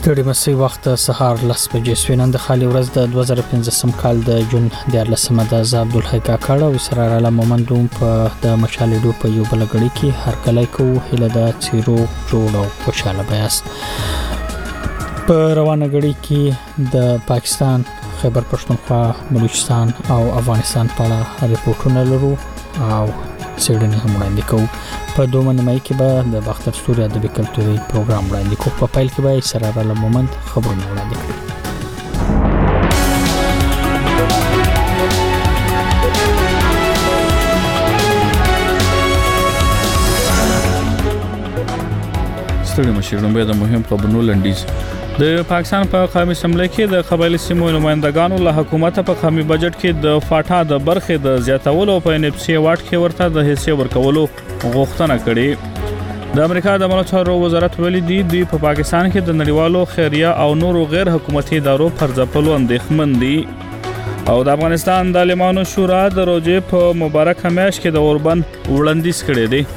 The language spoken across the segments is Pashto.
ستړي مسي وخت سهار 10 بجې سوینند خالي ورځ د 2015 کال د جون 14 د زاب عبدالحی کاکړ او سرار علی مومندوم په د مشالډو په یو بلګړی کې هر کله کو هله د چیرو جوړ او خوشاله بیاس په روانه غړي کې د پاکستان خیبر پښتونخوا بلوچستان او افغانستان په اړه ریپورتونه لرو او سیډنی هم وړاندې کوو په دوه نیمه کې به د باختر ستوري ادبي کلتوري پروګرام وړاندې کوو په پیل کې به سرار علی مومند خبرونه وړاندې کړي ستړي مشرون به د مهم خبرونو لنډیز د پاکستان په قومي اسمبلی کې د قبایلی سیمو نمائندګانو له حکومت په قومي بجټ کې د فاټا د برخې د زیاتولو په NFC واټ کې ورته د حصے ورکولو غوښتنه کړې د امریکا د امنیت وزارت ویلي دی دوی په پاکستان کې د نړیوالو خیریه او نورو غیر حکومتي ادارو پر ځپلو اندېښمن دي او د افغانستان د عالمانو شورا د روزې په مبارک میاشت کې د اوربند وړاندیز کړی دی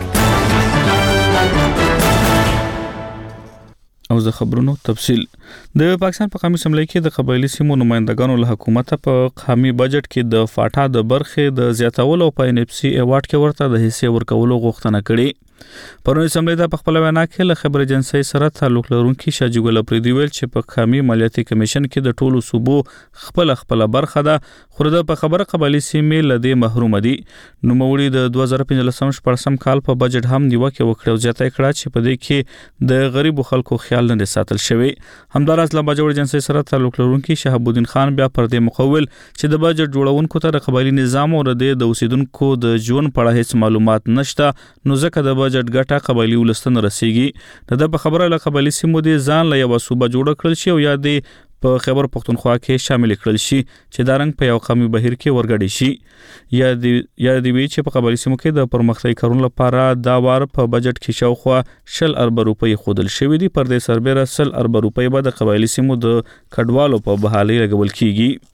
او د خبرونو تفصیل د پاکستان په قومي اسمبلی کې د قبایلی سیمو نمائندګانو له حکومت په قومي بجټ کې د فاټا د برخې د زیاتولو په NFC ایوارډ کې ورته د حصے ورکولو غوښتنه کړې پرون اسمبلی د خپل وینا کې له خبر ایجنسی سره تعلق لرونکي شاجي ګل پریدي ویل چې په قومي مالیاتي کمیشن کې د ټولو صوبو خپل برخه ده خو د په خبره قبایلی سیمې لدې محروم دي نو موري د 2015 کال په بجټ هم نیوکه وکړه او زیاته کړه چې په دې کې د غریبو خلکو خیال نه ساتل شوی همدارس له بجټ ایجنسی سره تعلق لرونکي شهاب الدین خان بیا پر دې مقول چې د بجټ جوړونکو ته د قبایلی نظام او د اوسیدونکو د ژوند په اړه هیڅ معلومات نشته نو ځکه د بجټ ګټه قبایلی ولستان رسیږي د خبره له قبایلی سیمو دي ځان له یو صوبه جوړ کړل شي او یا د په خیبر پختونخوا کې شامل کړل شي چې دا رنګ په یو قومي بهیر کې ورګړي شي یا دی وی چې په قبایلی سیمو کې د پرمختګ کارونو لپاره دا وار په بجټ کې شاوخوا 10 ارب روپۍ خودل شوې دي پر دې سربېره 10 ارب روپۍ به د قبایلی سیمو د کډوالو په بحالي لګول کیږي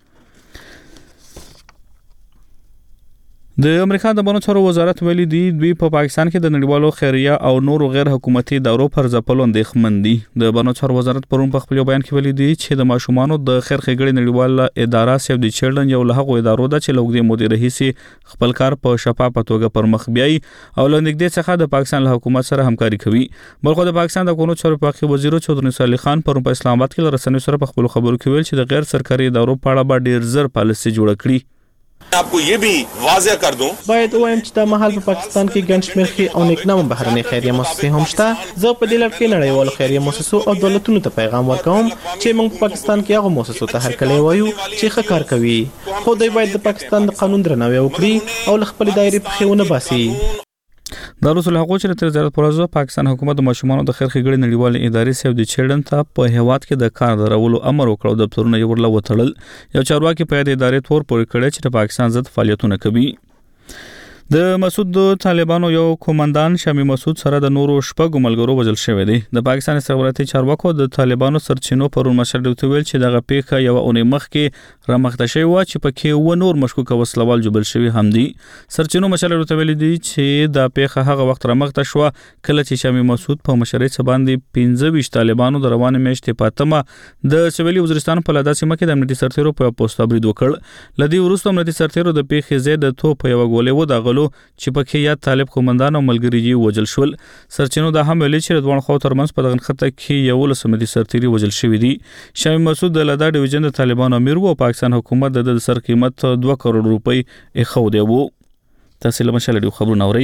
د امریکا د امنیت وزارت ویلي دی دوی په پاکستان کې د نړیوالو خیریه او نورو غیر حکومتي ادارو پر ځپلو اندېښمن دي د امنیت وزارت پرون په خپل بیان کې ویلي دی چې د ماشومانو د خیر ښېګړې نړیواله اداره سیو د چیلډرن یو له هغو ادارو ده چې لوګدي مدیر رئیس خپل کار په شفافه توګه پر مخ بیاي او لنډګدې څخه د پاکستان له حکومت سره همکاري کوي بلخو د پاکستان د قانون چارو پاکي وزیر چودري صالح خان پر اسلام آباد کې رسنیو سره په خپل خبرو کې ویل چې د غیر سرکاري ادارو په اړه به ډیر زر پالیسي جوړ کړي आपको ये भी वाضح कर दूं باید وایم چې د محل په پاکستان کې ګڼ شمېر خي او نیکنامه بهرنۍ خیریه مؤسسې هم شته زه په دې لړ کې نړیوالو خیریه مؤسسو او دولتونو ته پیغام ورکوم چې موږ په پاکستان کې هغه مؤسسو ته هرکلی وایو چې ښه کار کوي خو دوی باید د پاکستان د قانون درناوی وکړي او له خپلې دایرې پښې ونه باسي د رسول حقوق چې تر زیات پرځو پاکستان حکومت د ماشومانو د خیر ښېګړې نړیوالې ادارې سیو د چیلډرن ته په هیواد کې د کار درولو امر وکړ او د دفترونو یې ورله وتړل یو چارواکي په دې ادارې تور پورې کړی چې د پاکستان ضد فعالیتونه کوي د مسعود طالبانو یو کومندان شامي مسعود سره د نورو شپږ ملګرو وژل شوی دی د پاکستان استخباراتي چارواکو د طالبانو سرچینو پرون مشرډو ته ویل چې دغه پیښه یو اونۍ مخکې رامخته شوی و چې پکې و نور مشکوک وسلوال جوړل شوی هم دي سرچینو مشرډو ته ویل دي چې دا پیښه هغه وخت رامخته شو کله چې شامي مسعود په مشرۍ باندې 25 طالبانو د روانه میاشتې پاتمه د سویلي وزیرستان په لادا سیمه کې د امنیتي سرتیرو په پوسټ برید وکړ لدی وروسته امنیتي سرتیرو د پیښې زید تو په یو غولې و دغلو چې پکې یا طالب کومندان او ملګری یې وژل شول سرچینو دا هم ویلي چې دوه خو ترمنځ په دغه خطه کې یو لسمدي سرتیري وژل شوی دی شامي مسعود د لادا ډیویژن د طالبانو امیر او پاکستان حکومت د سر قیمت 2 کروڑ روپۍ اخو دی وو تاسو له مشالډي خبرونه اورئ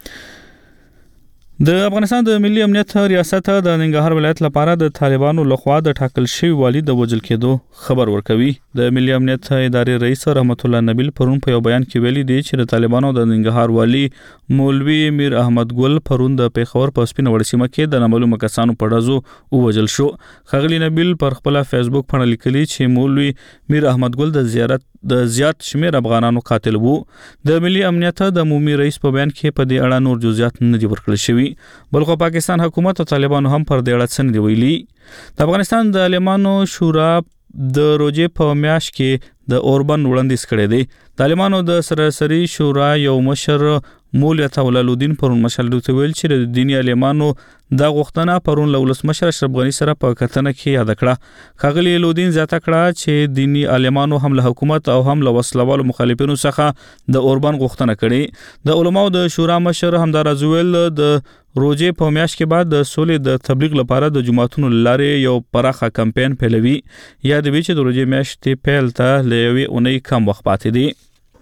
د افغانستان د ملي امنیت ریاست د ننګرهار ولایت لپاره د طالبانو لخوا د ټاکل شوی والی د وژل کېدو خبر ورکوي د ملي امنیت ادارې رئیس رحمت الله نبیل پرون په یو بیان کې ویلي دی چې د طالبانو د ننګرهار والی مولوی میر احمد ګل پرون د پیښور په سپین وړ سیمه کې د نامعلومه کسانو په ډزو وژل شو خغلی نبیل پر خپل فیسبوک باندې لیکلي چې مولوی میر احمد ګل د زیات شمیر افغانانو قاتل وو د ملي امنیت د عمومي رئیس په بیان کې په دې اړه نور جزئیات نه دي ورکړل شوی بلخو پاکستان حکومت او طالبانو هم پر دې اړه څه نه دی ویلي د افغانستان د عالمانو شورا د روزې په میاشت کې د اوربن وړاندیز کړی دی. طالبانو د سراسري شورا یو مشر مولوی تولالودین پرون مشال ته ویل چې د دینی عالمانو دا غوښتنه پرون له ولسمشر اشرف غنی سره په کتنه کې یاد کړه. ښاغلي لودین زیاته کړه چې دینی عالمانو هم له حکومت او هم له وسلوالو مخالفینو څخه د اوربن غوښتنه کړې. د علماو د شورا مشر همدار ازویل د روزې په میاشت کې بعد د سولې د تبلیغ لپاره د جماعتونو لارې یو پراخه کمپاین پیلوي. یاد وی چې د روزې میاشتې پیل ته لوي اونۍ کم وخت پاتې دی.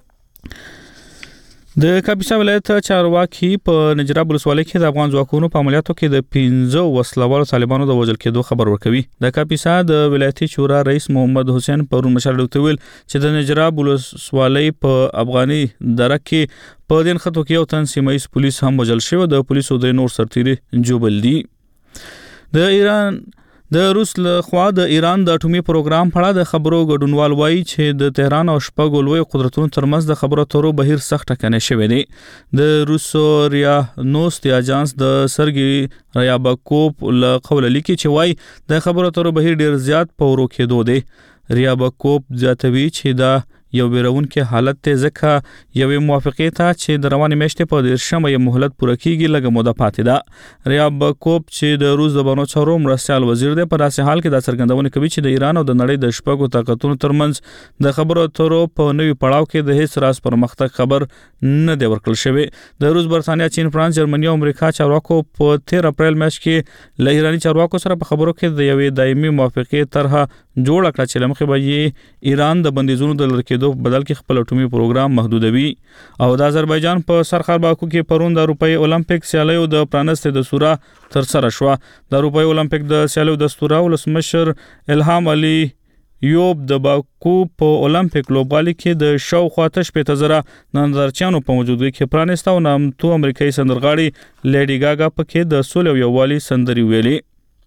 د کاپیسا ولایت چارواکي په نجراب ولسوالۍ کې د افغان ځواکونو په عملیاتو کې د 15 وسلوالو طالبانو د وژل کېدو خبر ورکوي. د کاپیسا د ولایتي شورا رئیس محمد حسین پرون مشال ته ویل چې د نجراب ولسوالۍ په افغاني دره کې په دین خطو کې یو تن سیمایي پولیس هم وژل شوی. د پولیسو د نور سرتیري جوبل دي. د روس له خوا د ایران د اټومي پروګرام په اړه د خبرو ګډونوال وایي چې د تهران او شپږ لوی قدرتونو ترمنځ د خبرو اترو بهیر سخت ټکنۍ شوی دی. د روسو ریا نوست اجانس د سرګي ریابکوپ له قوله لیکي چې وایي د خبرو اترو بهیر ډیر زیات په ورو کېدو دی. ریابکوپ ځاتوي چې دا یو بیرونکې حالت ته ځکه یوې موافقې ته چې د روانې میاشتې په 13 مهلت پوره کیږي لږه موده پاتې ده. ریابکوپ چې د روس د بانو چارو مرستیال وزیر دی په داسې حال کې دا څرګندونه کوي چې د ایران او د نړۍ د شپږو طاقتونو ترمنځ د خبرو اترو په نوي پړاو کې د هیڅ راز پرمختګ خبر نه دی ورکړل شوی. د روس، برتانیا، چین، فرانس، جرمني او امریکا چارواکو په 13 اپریل میاشت کې له ایراني چارواکو سره په خبرو کې د یوې دایمي موافقې طرحه جوړه کړه چې لمخې به ایران د بندیزونو د لرې کېدو بدل کې خپل اټومي پروګرام محدودوي. او د آذربایجان په سرخار باکو کې پرون د اروپאי اولمپیک سیالیو د پرانستې د سوره تر سره شو. د اروپאי اولمپیک د سیالیو د سوره ولسمشر الهام علي یوب د باکو په اولمپیک لوبغالي کې د شاوخوا 15,000 نندارچیانو په موجودګۍ کې پرانسته او نامتو امریکایي سندرغاړي لیډي ګاګا پکې د سولې او یووالي سندري ویلي.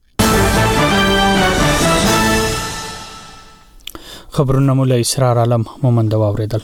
خبرونه مولا اسرار عالم مومند واوریدل.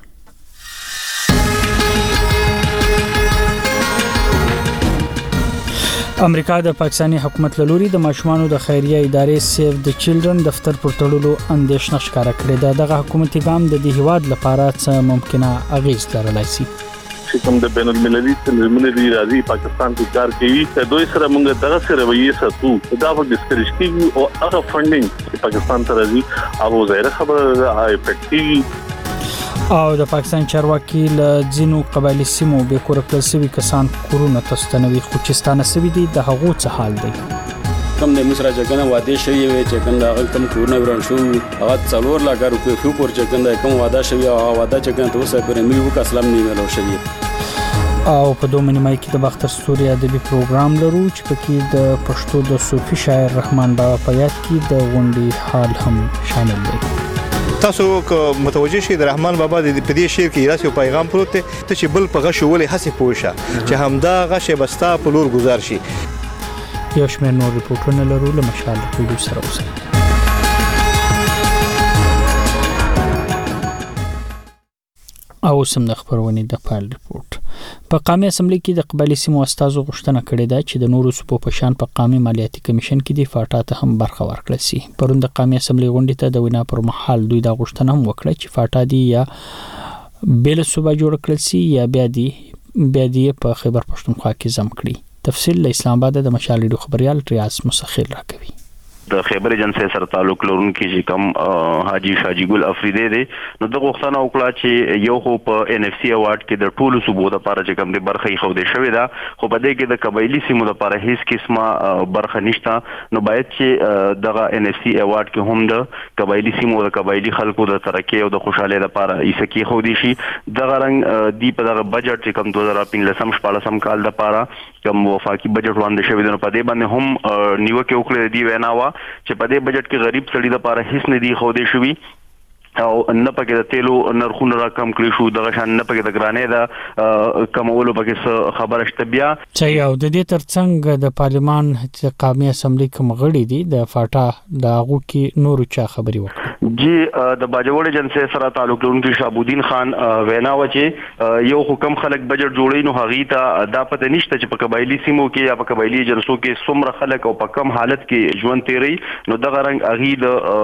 امریکا د پاکستاني حکومت له لوري د ماشومانو د خیریه ادارې سیف د چیلډرن دفتر پر تړلو اندېښنه ښکاره کړې ده. دغه حکومتي ګام د دې هیواد لپاره څه ممکنه اغیز لرلای شي. کوم د بین المللي تنظیمونو راځي پاکستان کې کار کوي ته دوی سره موږ دغه سره رویه ساتو دا په ډیسکریش کې او هغه فندینګ چې پاکستان ته راځي هغه ظاهر خبره افیکټیو او د پاکستان چارواکي له ځینو قبایلي سیمو به کور کړل شوی کسان کورونه تستنوي خو چې ستانه سوي دي د هغو څه حال دی. کم د مصر جګنه واده شوی وي چې کنده هغه کم کورونه ورن شو هغه 4 لک روپیه خو پر چې کنده کم واده شوی او واده چې کنده اوسه پر ملي وک اسلام نیولو شوی. او په دوه منیمای کې د باختر ستوري ادبي پروګرام لرو چې پکې د پښتو د صوفي شاعر رحمان بابا په یاد کې د غونډې حال هم شامل دی. تاسو متوجه شئ د رحمان بابا د دې شعر کې راځي پیغام پروت دی چې بل په غش ولې هڅه پوښه چې همدا غش بستا په لور گزار شي. یو شمېر نور ریپورټونه لرو له مشال ویډیو سره اوسئ. او سم د خبرونې د پال ریپورت. په قومي اسمبلی کې د قبایلي سیمو استازو غوښتنه کړې ده چې د نورو صوبو په شان په قومي مالیاتي کمیشن کې د فاټا ته هم برخه ورکړل شي. پرون د قومي اسمبلی غونډې ته د وینا پر مهال دوی دا غوښتنه هم وکړه چې فاټا دی یا بیل صوبه جوړ کړل شي یا بیا دی په خیبر پښتونخوا کې زم کړي. تفصیل له اسلام آباد د مشال ریډیو خبريال ریاض مسخر راکوي. د خیبر ایجنسی سره تعلق لرونکي چې کوم حاجی شاجی ګل افریدی دی نو د غوښتنه وکړه چې یو خو په ان اف سی اوارد کې د ټولو صوبو لپاره چې کوم د برخه خو دې شوې ده خو په دې کې د قبایلی سیمو لپاره هیڅ قسمه برخه نشته. نو باید چې دغه ان اف سی اوارد کې هم د قبایلی سیمو د قبایلی خلکو د ترقی او د خوشاله لپاره ایسکی خو دي شي. دغه رنګ دی په دغه بجټ چې کوم 2015-14 کال لپاره کوم وفاقي بجټ وړاندې شوی دی نو په دې باندې هم نیوکه وکړه دی ویناوه چې په دې بجټ کې غریب سړي لپاره هیڅ نه دی خو دې شوی او نه پکې د تیلو نرخونه را کم کړی شو دغه شان نه پکې د ګرانې د کمولو پکې خبره شته. بیا چې یو د دې ترڅنګ د پارلمان قومي اسمبلی کوم غړي دي د فاټا د هغو کې نورو چا خبري وکړه جی د باجوړ ایجنسی سره تعلق لرونکي شهابالدین خان وینا و چې یو حکم خلک بجټ جوړي نو هغه ته دا پته نشته چې په قبایلی سیمو کې یا په قبایلی ایجنسو کې څومره خلک او په کم حالت کې ژوند تیری نو دغه رنګ هغه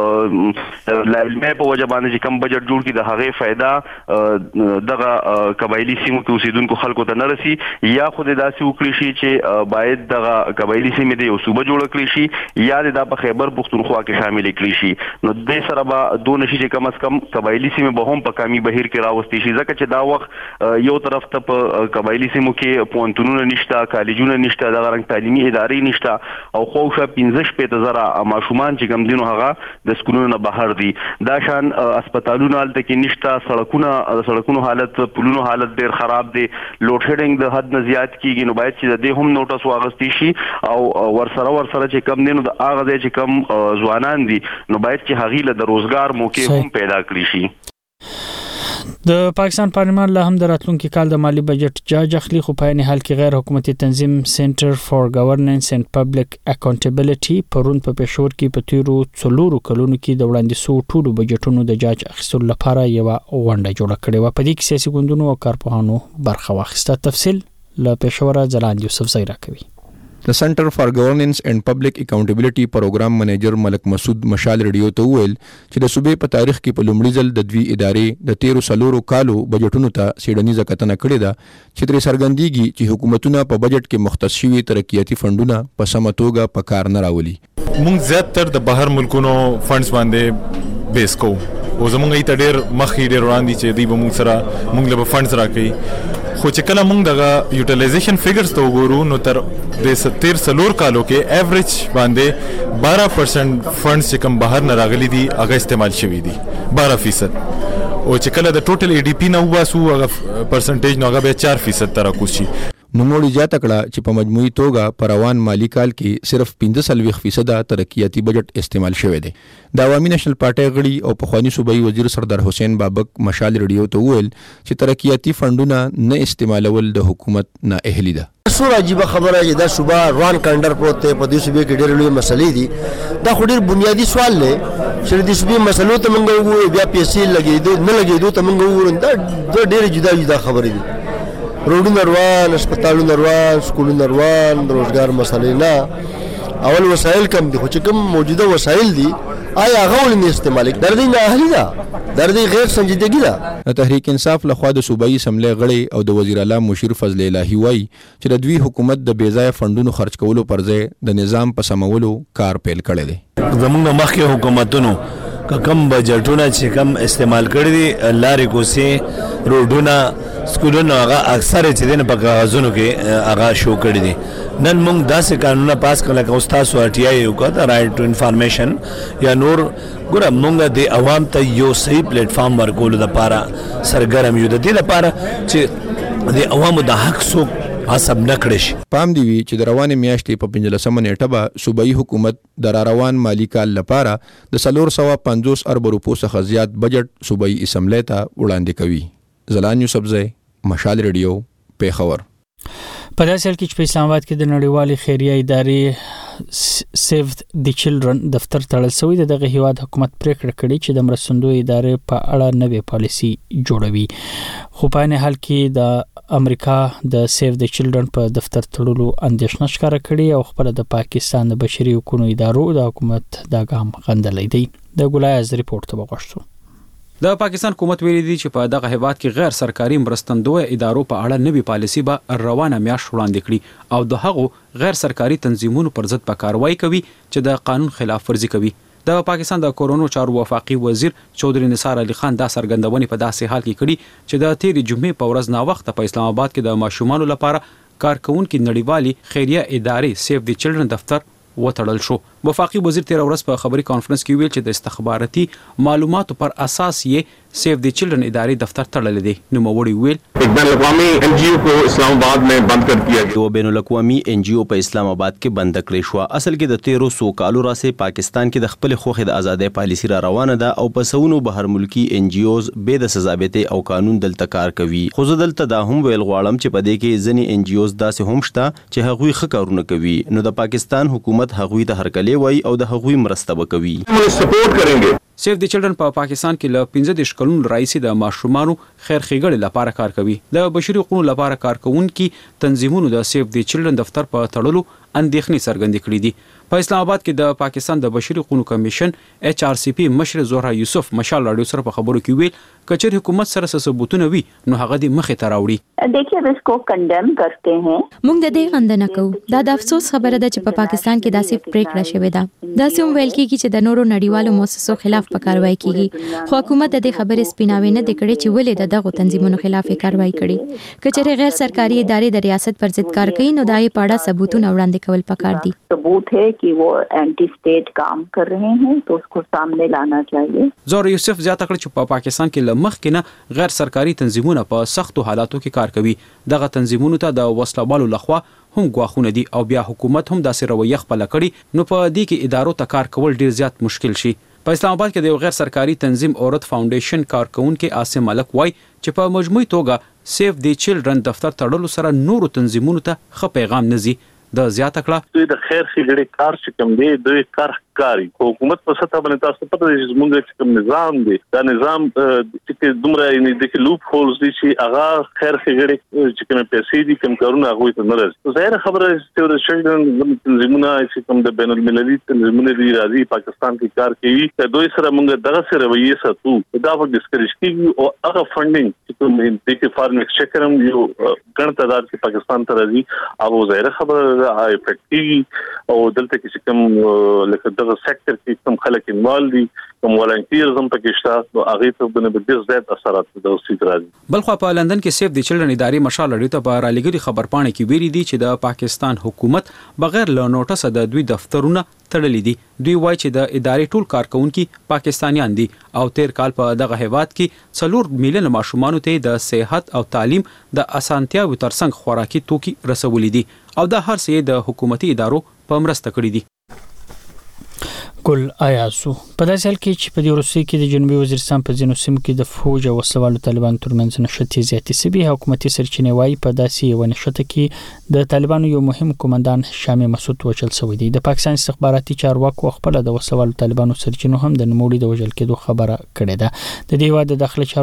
د لایلمه په وجه باندې چې کم بجټ جوړ کړي د هغه فائدہ دغه قبایلی سیمو کې اوسیدونکو خلکو ته نه رسي یا خو د داسې وکړي شي چې باید دغه قبایلی سیمې د یو صوبه جوړ کړي شي یا د خیبر پختونخوا کې شامل کړي شي نو د سره به دون شي چې کم از کم قبایلی سیمې به هم په کمی بهیر کې راوستي شي ځکه چې دا وخت یو طرف ته په قبایلی سیمو کې پوهنتونونه نشته کالجونه نشته دغه رنګ تعلیمي ادارې نشته او خوښه 15,000 ماشومان چې کوم دینو هغه د سکولونو نه بهر دي دا شان هسپتالونه هلته کې نشته سړکونو حالت پلونو حالت ډیر خراب دي لوډ شیډینګ د حد نه زیات کیږي نو باید چې د دې هم نوټس واغستی شي او ورسره چې کم دینو د هغه ځای چې کم ځوانان دي نو باید چې هغه له روزګار موقع هم پیدا کړی شي د پاکستان پارلمان له هم د راتلونکي کال د مالی بجټ جاج اخلي خو په عین حال کې غیر حکومتي تنظیم سنټر فار ګورننس اینڈ پبلک اکاونټیبিলিټي پرون په پېښور کې په تیرو 4 کلونو کې د وړاندې سو ټولو بجټونو د جاج اخیستلو لپاره یو غونډه جوړه کړې و په دې کې سیاسي ګوندونو او کارپوهانو برخه واخیسته تفصیل له پېښور ځلاند یوسف زیرا کوي د سنټر فار ګورننس اینڈ پبلک اکاونټیبিলিټي پروګرام منیجر ملک مسعود مشال ریډیو ته ویل چې د صوبې په تاریخ کې په لومړي ځل د دوی ادارې د 13 کالو بجټونو ته سیډنیزه کتنه کړې ده چې تر څرګندېږي چې حکومتونه په بجټ کې مختص شوي ترقیاتي فندونه په سمه توګه په کار نه راولي موږ زیاتره د بهر ملکونو فندز باندې بیس کوو او زموږ ایت ډېر مخې ډېر وړاندې چې دوی به موږ سره موږ له فندز راکړي خو چې کله موږ دغه یوټیلایزیشن فیګرز ته وګورو نو تر د 13 کالو کې ایوریج باندې 12% فندز چې کوم بهر نه راغلي دي هغه استعمال شوي دي 12% او چې کله د ټوټل ای ډی پی نه وباسو هغه پرسنټیج نو هغه به 4% تر راکوز شي نوموړي زیاته کړه چې په مجموعي توګه په روان مالی کال کې صرف 45% ترقیاتي بجټ استعمال شوی دی د عوامي نېشنل پارټي غړي او پخوانی صوبایي وزیر سردار حسین بابک مشال ریډیو ته ویل چې ترقیاتي فندونه نه استعمالول د حکومت نه اهلي ده سور عجیب خبره چې دا صوبه روان کانډر پروت دی په دې صوبې کې ډېر لوی مسلې دي دا خو ډېر بنیادی سوال دی چې د صوبې مسلو ته موږ وګورو بیا پیسې لګېدو نه لګېدو ته موږ وګورو دا ډېر جدا خبرې دي روډونه روان هسپتالونه روان سکولونه روان د روزګار مسلې نه اول وسایل کم دي خو چې کوم موجوده وسایل دي آیا هغه ولې استعمال در دې نه اهلي ده در دې غیر سنجیدګي ده د تحریک انصاف لخوا د صوبایي اسمبلی غړي او د وزیر اعلی مشیر فضل الهی وایي چې د دوی حکومت د بیځای فندونو خرج کولو پر ځای د نظام په سمولو کار پیل کړی دی زموږ مخکې حکومتونو کم بجټونه چې کم استعمال کړی دي لارې کوڅې روډونه سکولونه هغه اکثر چې دین په کاغذونو کې هغه شو کړی دي نن موږ داسې قانونونه پاس کړل چې استاد ارټیا یو کا د رائټ ټو انفارمیشن یا نور ګوره موږ د عوام ته یو صحیح پلیټ فارم ورکول لپاره سرګرم یو د دې لپاره چې د عوامو د حق څوک حساب نکړي شي پام دی چې د روانې میاشتې په 15 نیټه به صوبایي حکومت د روان مالی کال لپاره د 450 ارب روپو څخه زیات بجټ صوبایي اسمبلی ته وړاندې کوي زلان یوسفزی مشال ریډیو پیښور په داسې حال کې چې په اسلام آباد کې د نړیوالې خیریه ادارې سیو د چلډرن دفتر تړل شوی دی دغه هیواد حکومت پریکړه کړې چې د مرستندوی ادارې په اړه نوې پالیسي جوړوي خو په عین حال کې د امریکا د سیو د چلډرن په دفتر تړلو اندېښنه ښکاره کړې او خپل د پاکستان د بشري حقوقو ادارو د حکومت د ګام غندلې دی د ګولایز ریپورت ته وغوښتو د پاکستان حکومت ویلي دی چې په دغه هیواد کې غیر سرکاري مرستندوی ادارو په اړه نوې پالیسي به روانه میاشت وړاندې کړي او د هغو غیر سرکاري تنظیمونو پر ضد په کاروایی کوي چې د قانون خلاف ورزي کوي د پاکستان د کورونو چارو وفاقي وزیر چودري نثار علي خان دا څرګندونې په داسې حال کې کړي چې د تیرې جمعې په ورځ نا وخت په اسلام آباد کې د ماشومانو لپاره کارکونکو نړیوالي خیریه ادارې سیو د چلډرن دفتر وتړل شو وفاقي وزیر تیر ورځ په خبري کانفرنس کې ویل چې د استخباراتي معلوماتو پر اساس یې سیو د چلډرن ادارې دفتر تړل دي نو موري ویل بین الاقوامی این جی او کو اسلام آباد میں بند کر دیا گیا بین الاقوامی این جی او په اسلام آباد کې بند کړی شو اصل کې د 1300 کالو راځي پاکستان کې د خپل خوخه د ازادۍ پالیسی را روانه ده او په سونو بهر ملکی این جی اوز به د سزابته او قانون دلته کار کوي خو دلته دا هم ویل غواړم چې په دې کې ځنی این جی اوز داسې هم شته چې هغوی ښه کارونه کوي نو د پاکستان حکومت هغوی ته هرکلی وای او د هغوی مرسته وکوي سپورټ کریں گے سیف دی چلډرن په پاکستان کې له 15 کلونو راځي د ماشومانو خیر ښېګړې لپاره کار کوي. د بشري حقوقو لپاره کارکونکي تنظیمونو د سیف دی چلډرن دفتر په تړلو اندېښنې څرګندې کړې دي. په اسلام آباد کې د پاکستان د بشري حقوقو کمیشن HRCP مشر زهرا یوسف مشال رادیو سره په خبرو کې ویل کچېر حکومت سره ثبوتونه وي نو هغه د مخې ته راوړي. देखिए इसको कंडेम करते हैं موږ د دې غندنه کوو. دا د افسوس خبره ده چې په پاکستان کې داسې پریکړه شوې ده. داسې هم ویل کېږي چې د نورو نړیوالو مؤسسو خلاف په کاروایی کیږي خو حکومت د دې خبرې سپیناوي نه کړي چې ولې دغه تنظیمونو خلاف کاروایی کړي. کچېر غیر سرکاري ادارې د ریاست پر ضد کار کوي نو دای په اړه ثبوتونه وړاندې کول پکار دي. ثبوت है कि वो एंटी स्टेट काम कर रहे हैं तो उसको सामने लाना चाहिए. زهرا یوسف زیاته کړ چې په پاکستان کې له مخکې نه غیر سرکاري تنظیمونه په سختو حالاتو کې کار کوي. دغه تنظیمونو ته د وسلوالو لخوا هم غواخونه دي او بیا حکومت هم داسې رویه خپل کړي نو په دې کې ادارو ته کار کول ډیر زیات مشکل شي. په اسلام آباد کې د غیر سرکاري تنظیم اورت فاونډیشن کارکونکو عاصم ملک وای چې په مجموعي توګه سیف دی چلډرن دفتر تړلو سره نورو تنظیمونو ته ښه پیغام نزي. د زیاته کړه د خیر ښېګړې کار چې کوم دی د کار کاری حکومت په سطح باندې تاسو پته دی چې موږ چې کوم نظام دی دا نظام چې دومره یې د لوپ هولز دي چې هغه خیر ښېګړې چې کوم پیسې دي کوم کارونه هغه ته نه راځي. ظاهر خبره چې د شګن تنظیمونه چې کوم د بین المللي تنظیمونه دی راځي پاکستان کې کار کوي د دوی سره موږ دغه سره رویه ساتو دا په ډیسکریش کې او هغه فندینګ چې کوم د کې فارم ایکسچیکرم یو ګڼ تعداد کې پاکستان ته راځي او ظاهر خبره افیکټیو او دلته کې کوم لکه دغه سېکټر کې کوم خلک انوال دي کوم والنټیرزم پکې شته نو هغه ته باندې ډېر زیات اثرات د اوسید راځي. بلخو په لندن کې سیف دی چلډرن ادارې مشال لري ته په رالګری خبرپاڼه کې ویلي دي چې د پاکستان حکومت بغیر له نوټس د دوی دفترونه تړلې دي. دوی وایي چې د ادارې ټول کارکونکي پاکستانیان دي او تیر کال په دغه هیواد کې 4 میلیون ماشومان ته د صحت او تعلیم د اسانتیاو ترڅنګ خوراکي توکي رسولې دي او دا هر څه د حکومتي ادارو په مرسته کړی دي. ګل آیاسو په داسې حال کې چې په دې روسي کې د جنوبي وزیرستان په ځینو سیمو کې د فوج او وسلوالو طالبانو ترمنځ نښتې زیاتې شوې. حکومتي سرچینې وایي په داسې یو نښته کې د طالبانو یو مهم کمانډان شامي مسعود وژل شوی دی. د پاکستان استخباراتي چارواکو خپل د وسلوالو طالبانو سرچینو هم د نوموړي د وژل کېدو خبره کړې ده. د دې هیواد د داخلي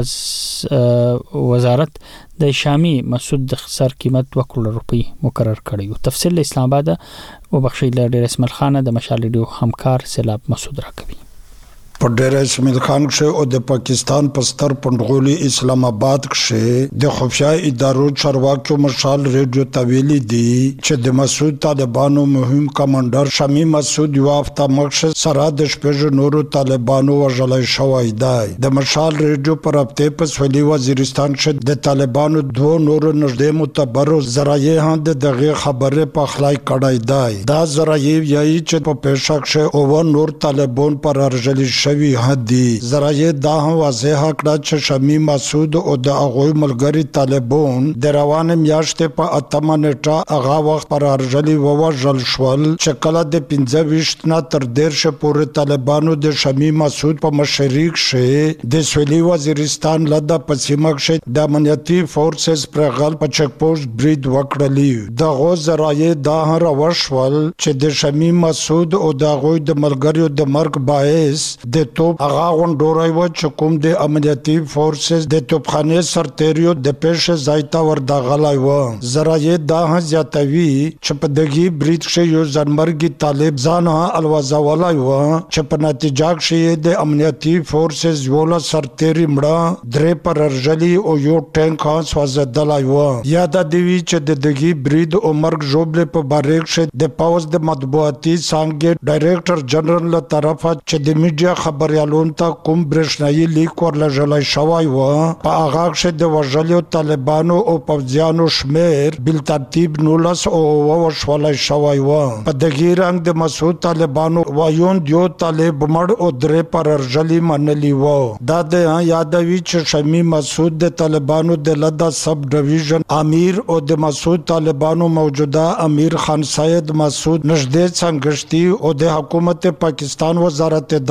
چارو وزارت د شامي مسعود د خسر قیمت 2 کروڑ روپۍ مقرر کړی. تفصیل اسلام آباد او بخشي لري رسمل خان د مشال ریډیو همکار سیلاب مسعود راکوي. په ډېر اسماعیل خان کې او د پاکستان په ستر پندغولي اسلام آباد کې د خفیا ادارو چارواکو مشال ریډیو تویلی دي چې د مسعود طالبانو مهم کمانډر شامي مسعود یو هفته مخکې سره د شپږ نورو طالبانو وژل شوی دی. د مشال ریډیو پر هفته په سویلي وزیرستان کې د طالبانو 2 نورو نږدې معتبرو ذرایع هم دغه خبره په خلای کړای دی. دا ذرایع یې چې په پېښه کې او نور طالبان پر ارجل شوی هدي ذرایع دا هم واضح کړه چې شامي مسعود او د هغوی ملګری طالبان د روانه میاشتې په 8 نیټه هغه وخت پر ارجلي ووژل شول چې کله د 25 نه تر 10 پورې طالبانو د شامي مسعود په مشرق کې د سویلي وزیرستان لده په سیمه کې د امنیتي فورسز پر غل په چک پوسټ برید وکړلی. دغه ذرایع دا هم راوښول چې د شامي مسعود او د هغوی د ملګریو د مرګ باعث د توپ هغه غونډورای و چې کوم د امنیتي فورسز د توپخانه سرتیریو د پېښې ځای ته ورداغلی و. ذرایع دا هم زیاتوي چې په دغه برید کې یو ځانمرګي طالب ځان الوزولای و چې په نتیجه کې د امنیتي فورسز یو سرتیری مړه 3 پر ارجلي او یو ټانک سوځدلای و. یاد دی چې د دغه برید او مرګ جوړل په باره کې د پاوز د مطبوعاتي څنګه ډایریکټر جنرال له طرفه چې د میډیا خبريالون ته کوم برېښنايي لیک ورلږلی شوی و په هغه کې د وژلو طالبانو او پوځیانو شمیر بل ترتیب 19 او وشولای شوی و. په دغه رنګ د مسعود طالبانو وایون دیو طالب مړ او 3 پر ارجلي منلی و. دا د یادوي چې شامي مسعود د طالبانو د لدا سب ډیویژن امیر او د مسعود طالبانو موجوده امیر خان سید مسعود نږدې څنګهشتي او د حکومت پاکستان وزارت داخله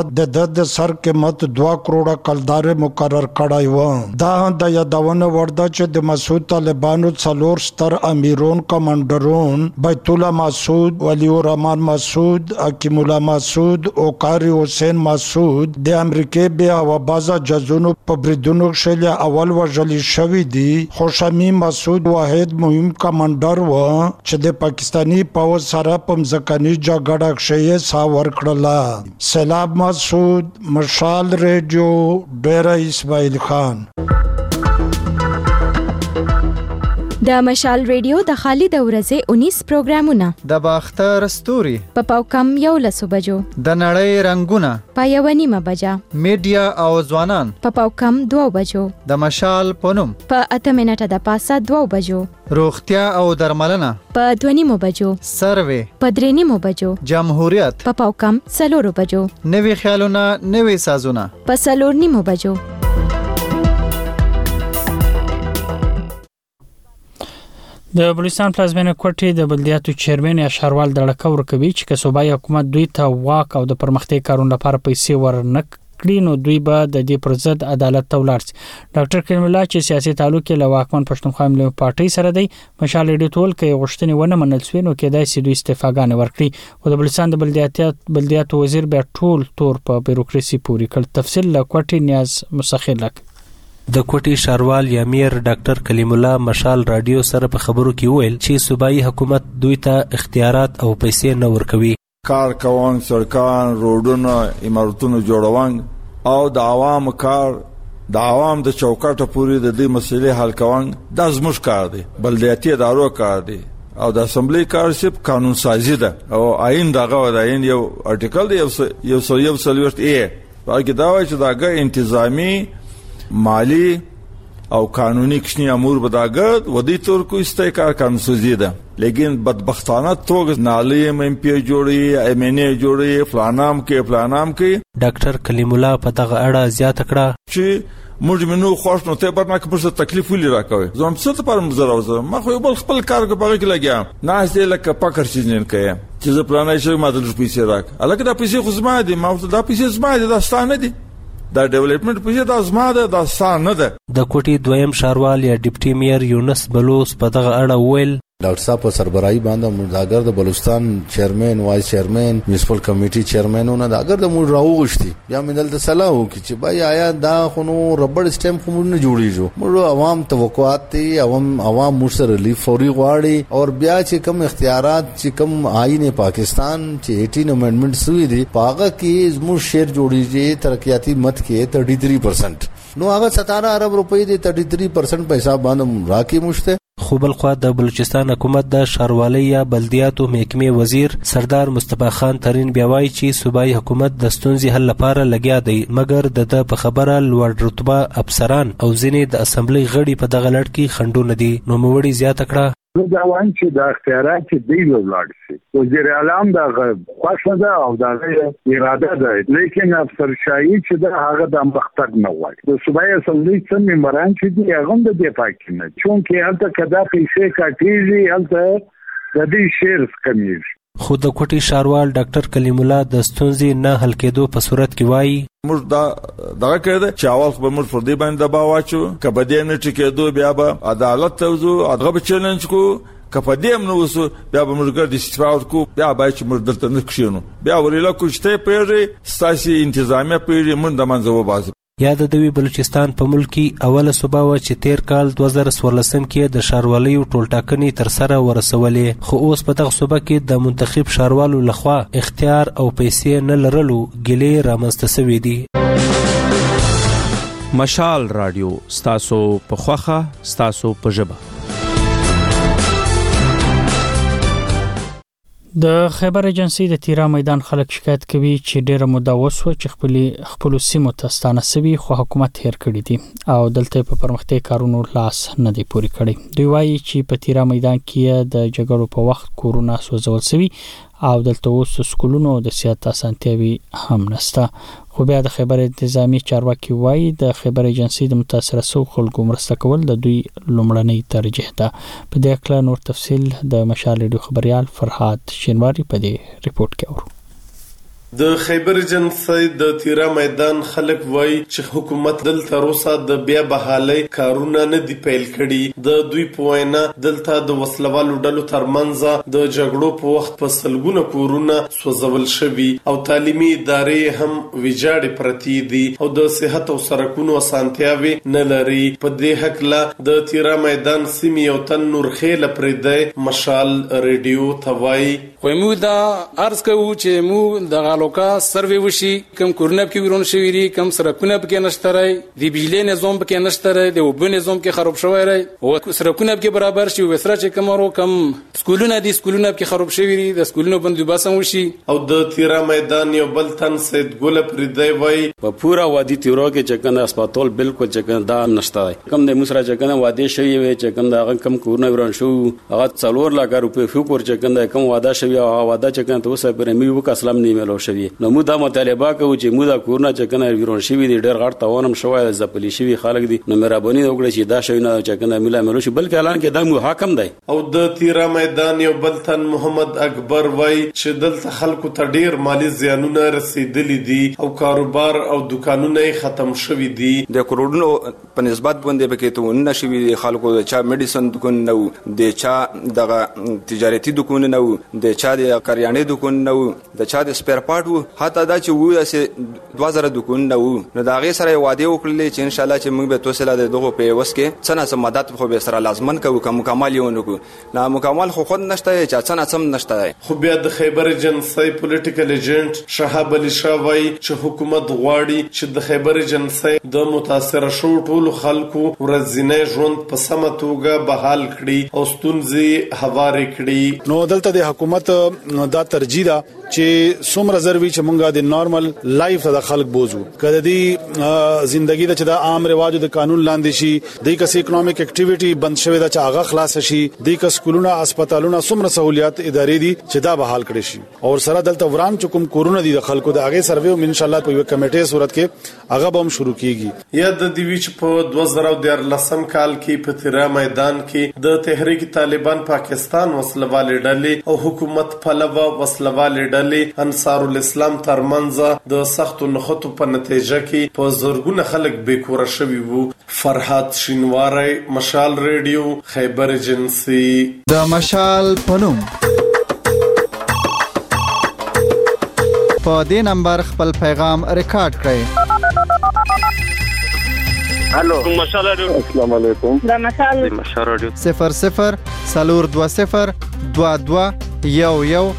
د سر قیمت 2 کروڑه کلدار مقرر کړای و. دا د یادونه ورده چې د مسعود طالبانو څلور ستر امیرون کمانډرون بیت الله مسعود، ولی الرحمن مسعود، حکیم الله مسعود او قاری حسین مسعود د امریکای بیا و بازا جزونو په بریدونو شل اول وژل شوی دی. خو شمیم مسعود واحد مهم کمانډر و چې د پاکستانی پاور سره په ځکاني جګړه کې سا ورکړه. سلام مسعود، مشال ریډیو، ډیره اسماعیل خان. د مشال ریډیو د خالد ورځې 19 پروګرامونه د باختر ستوري په پاوکم 11 بجو، د نړۍ رنگونه په 1:30 بجا، میډیا او ځوانان په پاوکم 2 بجو، د مشال پونم په 8 منټه د پاسه 2 بجو، روغتیا او درملنه په 2:30 بجو، سروې په 3:30 بجو، جمهوریت په پاوکم 4 بجو، نوي خیالونه نوي سازونه په 4:30 بجو. د بلوچستان پلازمینه کوټې د بلدیاتو چیرمن یا شهروال دړکه ورکوي چې که صوبایي حکومت دوی ته واک او د پرمختګ کارونو لپاره پیسې ورنک کړي نو دوی به د دې پر ضد عدالت ته ولاړ شي. ډاکټر کریم الله چې سیاسي تعلق یې له واکمن پښتونخوا ملي پارټي سره دی، مشال ریډیو ټول کې غوښتنې ونه منل شوې نو کېدای شي دوی استعفاګانې ورکړي. او د بلوچستان د بلدیاتو وزیر بیا ټول تور په بیروکراسي پوری کړ. تفصیل له کوټې نیاز مسخر لک. د کوټي شاروال یا میر ډاکټر کلیم الله مشال رادیو سره په خبرو کې ویل چې صوبایي حکومت دوی ته اختیارات او پیسې نه ورکوي. کار کوون، سړکان، روډونه، عمارتونه جوړوون او د عوام کار د عوام د چوکاټه پوری د دې مسلې حل کوون د زموږ کار دی. بلدیاتي ادارو کار دی او د اسمبلی کار صرف قانون سازی ده او آئین دغه د آئین یو ارټیکل دی یو سلوشت باقي دا وایي چې داګه انتظامی، مالی او قانونی کشنی امور بداگرد و دی طور کو استحکار قانون سوزی ده. لیکن بدبختانه توګه نالی ایم پی جوړي، ایم ان ای جوړي، فلانام کې. ډاکټر کلیم الله په دغه اړه زیاته کړه چې موږ منو خوښ نو ته برنامه پر څه تکلیف ولې راکوي. زه هم څه پر مزراوزه ما خو بل خپل کار کو پاره کې لګیا نه هسته لکه پکر چیز نه کوي چې زه پلانای شم ما د پیسې راک الکه دا پیسې خو زما دي، ما دا پیسې زما دي، دا ستانه دي، دا ډیولپمنٹ پیسې دا زما ده، دا ستانه ده. د کوټي دویم شاروال یا ډیپټي میر یونس بلوس په دغه اړه ویل ډاکټر صاحب په سربراهي باندې مداګر د بلوچستان چیرمن، وایس چیرمن، میونسپل کمیټي چیرمنونه دا اگر د موږ راوغشتي بیا مندل د صلاح وکړي چې بای آیا دا خونو ربړ سټمپ کوم نه جوړیږي. موږ عوام توقعات دي، عوام موږ سره ریلیف فوري غواړي او بیا چې کوم اختیارات چې کوم آئین پاکستان چې 18 امندمنت سوی دي پاغه کې زموږ شیر جوړیږي ترقیاتی مت کې 33% نو هغه 17 ارب روپۍ دي 33% په حساب باندې راکې مشته. خو بل خوا د بلوچستان حکومت د شاروالۍ یا بلدیاتو محکمې وزیر سردار مصطفی خان ترین بیا وایي چې صوبایي حکومت د ستونزې حل لپاره لګیا دی، مګر د په خبره لوړ رتبه افسران او ځینې د اسمبلی غړي په دغه لړ کې خنډونه دي. نو موړي زیاته کړه دا وایي چې د اختیارات چې دی ولاړ شي وزیر اعظم دا خوښه ده او دا اراده ده، لیکن افسر شاهي چې دا هغه د مختګ نه وایي. د صوبایي اسمبلی څخه ممبران چې دی هغه د دې پاکي نه چونکه هلته کدا پیسې کاټیږي هلته د دې شیرز کمیږي. خو د کوټي شاروال ډاکټر کلیم الله د ستونزې نه حل کېدو په صورت کې وایي موږ دا کړه چې اول خو موږ پر دې باندې دباو واچو کبه دې نه ټکېدو بیا به عدالت ته وځو هغه چیلنج کو کپه دې نو وسو بیا به موږ ګرځي استفاده کو بیا به چې موږ دلته نه کښینو بیا ورېلا کوشته پیړې ساسي انتظامیه پیړې موږ د منځو باسي. یا د دوی بلوچستان په ملکی اوله صوبه و چې تیر کال 2014 کې د شاروالیو ټولټاکنې تر سره ورسولې، خو اوس په دغه صوبه کې د منتخب شاروالو لخوا اختیار او پیسې نه لرلو ګلې رامنځته شوې دي. مشال رادیو ستاسو په خوخه ستاسو په ژبه. د خیبر ایجنسی د تیرا میدان خلک شکایت کوي چې ډیره موده وسو چې خپل سیمو ته ستانه سوي خو حکومت هیر کړی دي او دلته په پرمختګ کارونو لاس نه دی پوری کړی. دوی وایي چې په تیرا میدان کې د جګړو په وخت کورونه سوځول سوي او دلته اوس سکولونو د صحت اسانتیاوي هم نشته. خو بیا د خیبر انتظامی چارواکي وایي د خیبر ایجنسی د متاثره سو خلکو مرسته کول د دوی لومړنۍ ترجیح ده. په دې اړه نور تفصیل د مشال ریډیو خبريال فرهاد شینواری په دې ریپورت کې اورو. د خیبر ایجنسی د تیرا میدان خلک وای چې حکومت دلته روسا د بیا بحالي کارونه نه دی پیل کړي. د دوی په وینا دلته د وسلوالو ډلو ترمنځ د جګړو په وخت په سلګونه کورونه سوځول شوي او تعلیمي ادارې هم ویجاړې پرتی دي او د صحت او سرکونو اسانتیاوي نه لري. په دې حق لا د تیرا میدان سیمې یو تن نورخیل پرې مشال ریډیو توای خو موږ دا عرض کوو چې موږ د غالوکا سروې وشي کم کورونه کې ورون شوی ری کم سرکونه پکې نشته رای د بجلی نظام پکې نشته رای د وبو نظام کې خراب شوی رای او سرکونه پکې برابر شي وسره چې کمرو کم سکولونه پکې خراب شوی ری د سکولونو بندوباس وشي. او د تیرا میدان یو بل تن سید ګل پرې وای په پورا وادي تیرو کې چې کنه هسپتال بالکل چې کنه دا نشته کم د مسره چې کنه وادي شوی وي چې کنه کم کورونه ورون شو هغه 4 لک روپے فکر چې کنه کم واده شوی او واده چې کنه توسه پر میو کا اسلام نه ملو شوی نو موږ دا مطالبه کوو چې موږ دا کورونه چې کنه ورون شوی دي ډېر غړ تاونم شوی زپلی شوی خلک دي نو مهرباني وکړئ چې دا شوی نه چې کنه ملو شي بلکې اعلان کې دا مو حاکم دی. او د تیرا میدان یو بل تن محمد اکبر وای چې دلته خلکو ته ډېر مالی زیانونه رسیدلی دي او کاروبار او دکانونه ختم شوی دي. د کروڑونو په نسبت باندې پکې ته ونه شوی خلکو چا میډیسن دکان نو د چا دغه تجارتي دکان نو د چا د کاریانې دکان نو د چا د سپیر پارت وو حتی دا چې وو چې 2000 دکان نو نو دا غي سره وعده وکړلې چې ان شاء الله چې موږ به توسله دغه په وس کې څنګه مدد خو به سره لازمن کوو کوم مکمل یو نو نه مکمل خو خود نشته چې څنګه سم نشته. خو بیا د خیبر ایجنسی پولیټیکل ایجنټ شهاب علي شاه وای چې حکومت غواړي چې د خیبر ایجنسی د متاثر شو ټول خلکو ورځنی ژوند په سمه توګه بحال کړي او ستونزې هوارې کړي. نو دلته د حکومت دا ترجیح ده چې څومره ضروري چې مونږه د نارمل لایف ته د خلک بوزو کله دی ژوندۍ د چې د عام رواجو د قانون لاندې شي د کس اکونومیک اکټیویټي بند شوی د چې هغه خلاص شي د کس سکولونه هسپتالونه څومره سہولیات ادارې دي چې دا بحال کړي شي او سره دلته وران چکم کورونه دي د خلکو د هغه سروې او ان شاء الله په یو کمیټې صورت کې هغه به هم شروع کیږي. یا د دې وچ په 2013 کال کې په تیرا میدان کې د تحریک طالبان پاکستان وسلوالې ډلې او حکومت پلوه وسلوالې ډلې انصار الاسلام ترمنځ د سختو نخټو په نتیجه کې په زورګونه خلک بیکور شوي وو. فرحات شینواری مشال ریډیو خیبر ایجنسی د مشال پنوم په دې نمبر خپل پیغام ریکارډ کړئ. الو مشال ریډیو السلام علیکم د مشال ریډیو 00 420 22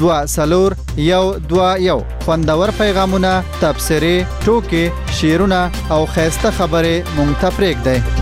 112 خوندور پیغامونه تبصره ټوکې شعرونه او خیسته خبره مونږ ته پرېږدئ.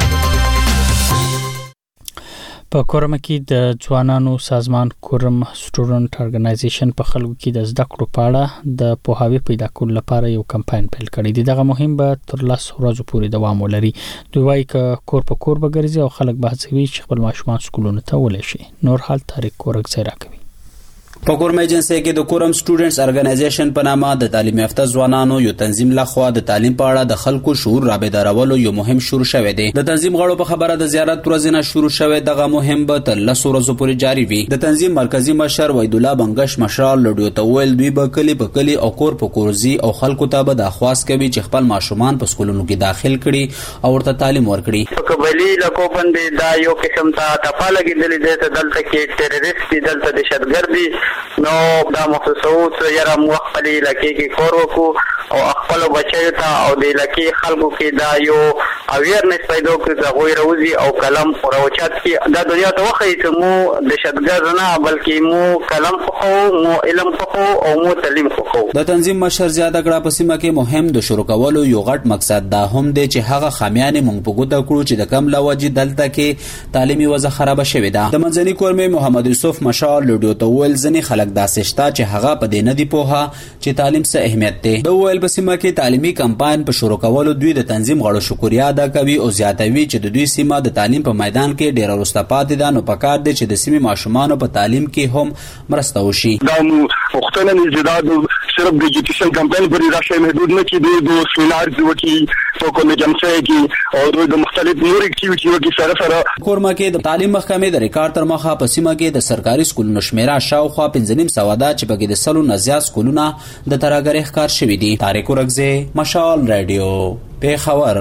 په کورم کې د ځوانانو سازمان کورم سټوډنټ ارګنایزیشن په خلکو کې د زده کړو په اړه د پوهاوی پیدا کولو لپاره یو کمپاین پیل کړی دی. دغه مهم به تر 10 ورځې پورې دوام ولري. دوی وايي چې کور په کور به ګرځي او خلک به هڅوي چې خپل ماشومان سکولونو ته ولېږي. نور حال تاریخ کورک ځای راکوي. په کورم ایجنسی کې د کورم سټوډنټس ارګنایزیشن په نامه د تعلیم یافته ځوانانو یو تنظیم لخوا د تعلیم په اړه د خلکو شعور رابطارولو یو مهم شروع شوی دی. د تنظیم غړو په خبره د زیارت ورځ نه شروع شوی دغه مهم به تر 10 ورځې پورې جاری وي. د تنظیم مرکزی مشر وحید الله بنگش مشال لډیو ته ویل دوی به کلی په کلی او کور په کورزي او خلکو ته به د خواص کوي چې خپل ماشومان په سکولونو کې داخل کړي او ورته تعلیم ورکړي. په قبلي لکو باندې دا یو قسم ته تفاله کېدلې ده دلته کې ټیرریست دلته دهشتګردي نو دا مخصوص یاره موخلي لکه کې کور وکړو او خپل بچیو ته او د لکه خلکو کې دا یو اویرنس پیدا کړي چې غوي روزي او قلم اوروچات کې دا دنیا ته وخی چې مو دهشتګرد نه بلکې مو قلم خو مو علم خو او مو تعلیم خو. د تنظیم مشر زیاده کړه په سیمه کې مهم د شروع کولو یو غټ مقصد دا هم دی چې هغه خامیان مونږ په ګوته کړو چې د کم لوجي دلته کې تعلیمي وضع خراب شوې ده. د منځني کورمې محمد یوسف مشال لډیو ته ویل ځنې خلک داسې شته چې هغه په دې نه دی پوها چې تعلیم څه اهمیت دی. د ویل په سیمه کې تعلیمي کمپاین په شروع کولو دوی د تنظیم غړو شکریا ادا کوي او زیاتوي چې د دوی سیمه د تعلیم په میدان کې ډېر وروسته پاتې ده نو پکار دی چې د سیمې ماشومان په تعلیم کې هم مرسته وشي. دا وختونه چې دا صرف د ایجوکیشن کمپاین پر راشي محدود نه کی د سیمینار وکي تو کوم جمسه کی او د مختلف نور اکټیویټي وکي سره کورما کې د تعلیم محکمې د ریکارډ تر مخه په سیمه کې د سرکاري سکولونو شمیره شاوخوا 15.1 ده چې پکې د سلو نه زیات سکولونه د ترهګرۍ ښکار شوي دي. طارق ورکزی، مشال رادیو، پیښور.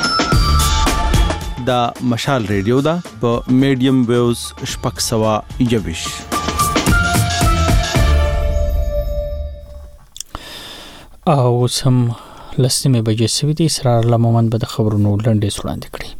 دا مشال رادیو ده په میډیم ویوز 621. او سم لسمه بجې سوي دي. اسرار الله مومند به د خبرونو لنډیز وړاندې کړي.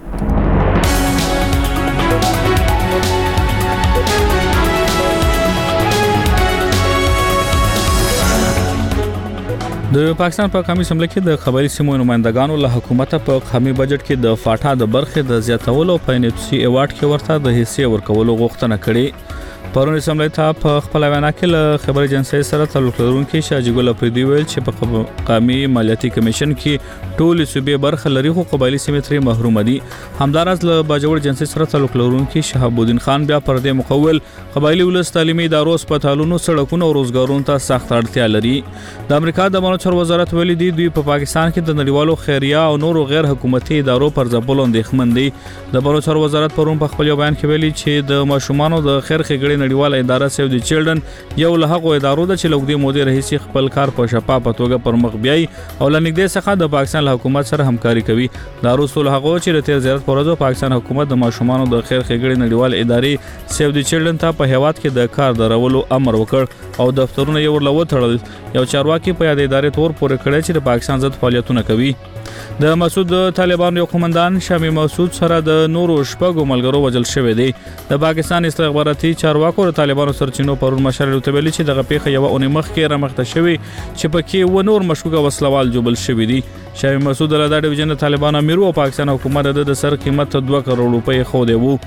د پاکستان په قومي اسمبلی کې د خبري سیمو نمائندګانو له حکومت په قومي بجټ کې د فاټا د برخې د زیاتولو په NFC ایوارډ کې ورته د حصے ورکولو غوښتنه کړې. پرون اسمبلی ته په خپل وینا کې له خبري ایجنسی سره تعلق لرونکي شاجي ګل افریدي ویل چې په قومي مالیاتي کمیشن کې ټول صوبې برخه لري خو قبایلی سیمې ترې محروم دي. همدارس له باجوړ ایجنسی سره تعلق لرونکي شهاب الدین خان بیا پر دې مقول قبایلی ولس تعلیمي ادارو هسپتالونو سړکونو او روزګارونو ته سخت اړتیا لري. د امریکا د امنیت وزارت ویلي دی دوی په پاکستان کې د نړیوالو خیریه او نورو غیر حکومتي ادارو پر ځپلو اندېښمن دي. د امنیت وزارت پرون په خپل بیان کې ویلي چې د ماشومانو د خیر ښېګړې نړیواله اداره سیو دی چلډرن یو له هغو ادارو ده چې لوګدي مودې رئیس خپل کار په شفافه توګه پر مخ بیاي او لنګدې څخه د پاکستان حکومت سره همکاري کوي. دا رسول هغه چې د تیر زیارت پر ورځ پاکستان حکومت د ماشومانو د خیر ښېګړې نړیواله ادارې سیو دی چلډرن ته په هیواد کې د کار درولو امر وکړ او دفترونه یې ورله وتړل. یو چارواکي په یاد ادارې تور پورې کړی چې د پاکستان ضد فعالیتونه کوي. د مسعود طالبان یو قومندان شامي مسعود سره د نورو شپږو ملګرو وژل شوی دی. د پاکستان استخباراتي چارواکو د طالبانو سرچینو پرون مشر ویلي چې دغه پیښه یو اونۍ مخکې رامخته شوې چې پکې و نور مشکوک وسلوال جوړل شوی دی. شامي مسعود له دا ډیویژن د طالبانو امیر او پاکستان حکومت د سر قیمت 2 کروڑ روپۍ خو دی وو.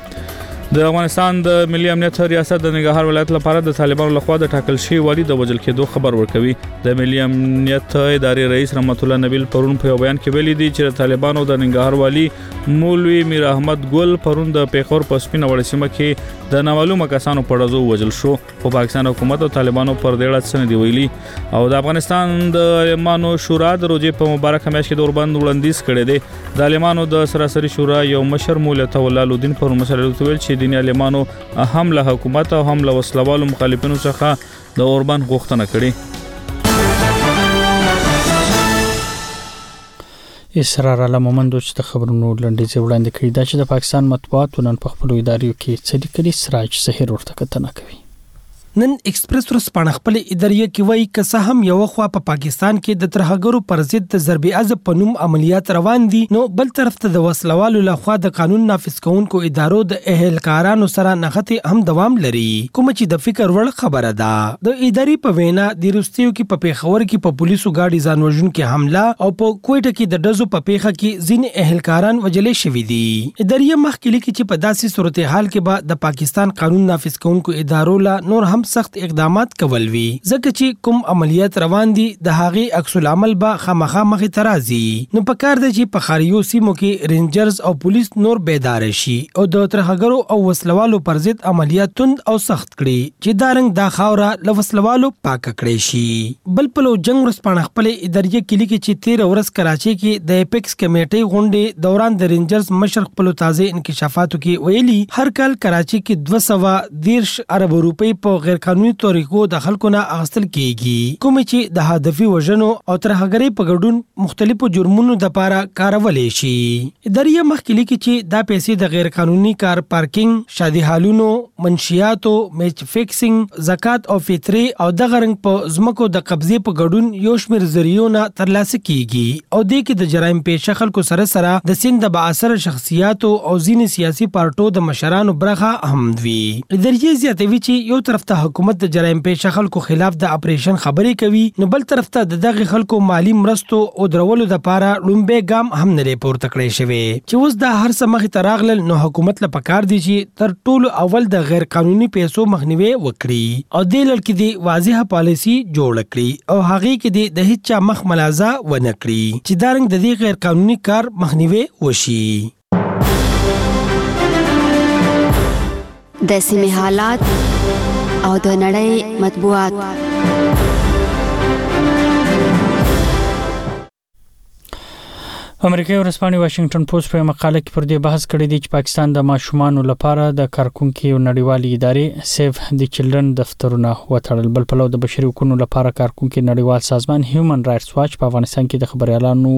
د افغانستان د ملي امنیت ریاست د ننګرهار ولایت لپاره د طالبانو لخوا د ټاکل شوی والی د وژل کېدو خبر ورکوي. د ملي امنیت ادارې رئیس رحمت الله نبیل پرون په بیان کې ویلي دی چې طالبانو د ننګرهار والی مولوی میر احمد ګل پرون د پیښور په سپینه وړ سیمه کې د نامعلومه کسانو په ډزو وژل شو. په پاکستان حکومت او طالبانو پر دې اړه څه نه دی ویلي. او د افغانستان د عالمانو شورا د روزي په مبارک میاشت کې د اوربند وړاندیز کړی دی. د عالمانو د سراسري شورا یو مشر مولا تولا الدین پر مسله ویل چې دیني عالمانو هم له حکومت او هم له وسلوالو مخالفینو څخه د اوربند غوښتنه کړې. اسرار الله مومند چې د خبرونو لنډیز وړاندې کړي دا چې د پاکستان مطبوعاتو نن په خپل ادارو کې څه لیکلي. سراج سحر ورته کتنه کوي. نن ایکسپریس ورسپانه خپل ادارې کې وایي که څه هم یو خوا په پاکستان کې د ترهګرو پر ضد د ضرب عضب په نوم عملیات روان دي نو بل طرف ته د وسلوالو لخوا د قانون نافذ کوونکو ادارو د اهلکارانو سره نښتې هم دوام لري کوم چې د فکر وړ خبره ده. د ادارې په وینا د روستیو کې په پیښور کې په پولیسو گاډي ځان وژونکو حمله او په کوټه کې د ډزو په پیښه کې ځینې اهلکاران وژلې شوي دي. ادارې مخکې لیکي چې په داسې صورتحال کې به د پاکستان قانون نافذ کوونکو ادارو لا نور هم سخت اقدامات کول وی ځکه چې کوم عملیات روان دي د هغې عکس العمل به خامخا مخې ته راځي. نو پکار دی چې په ښاریو سیمو کې رینجرز او پولیس نور بیدار شي او د ترهګرو او وسلوالو پر ضد عملیات تند او سخت کړي چې دا رنګ دا خاوره له وسلوالو پاک کړي شي. بل پلو جنگ ورسپانه خپل ادارې کې لیکي چې 13 ورځ کراچي کې د اپیکس کمیټې غونډې دوران د رینجرز مشر خپل تازه انکشافاتو کې ویلي هر کال کراچي کې 210 ارب روپۍ په غیر قانوني طریقو د خلکو نه اخیستل کیږي کوم چې د هدفي وژنو او ترهګرۍ په ګډون مختلفو جرمونو د لپاره کارولې شي. ادارې مخکې لیکي چې دا پیسې د غیر قانوني کار پارکینګ، شادي هالونو، منشیاتو، میچ فکسینګ، زکات او فطري او د غرنګ په زمکو د قبضې په ګډون یو شمېر ذریعو ترلاسه کیږي او د کې د جرایم پیشه خلکو سره سره د سند د باثر شخصیاتو او ځینې سیاسي پارټو د مشرانو برخه هم وي. ادارې زیاتوي چې یو طرف ته حکومت د جرایم پیشه خلکو خلاف د اپریشن خبرې کوي نو بل طرف ته د دغه خلکو مالی مرستو او درولو د لپاره لومبه ګام هم نه پورته کړی شوی چې اوس د هر څه مخې ته راغلل نو حکومت له پکار دی چې تر ټولو اول د غیر قانوني پیسو مخنیوي وکړي او د لړ کې دی واضحه پالیسی جوړ کړي او هغه کې د هیڅ چا مخ ملازه ونه کړي چې دا رنګ د دې غیر قانوني کار مخنیوي وشي. د سیمې حالات او د نړۍ مطبوعات. امریکایي ورځپاڼې واشنگټن پوسټ په مقاله کې پر دې بحث کړی دی چې پاکستان د ماشومانو لپاره د کارکونکو نړیوالې ادارې سیف د چلډرن دفترونه وټړل. بل پلو د بشري حقوقو لپاره کارکونکو نړیوال سازمان هیومن رائټس واچ په افغانستان کې د خبريالانو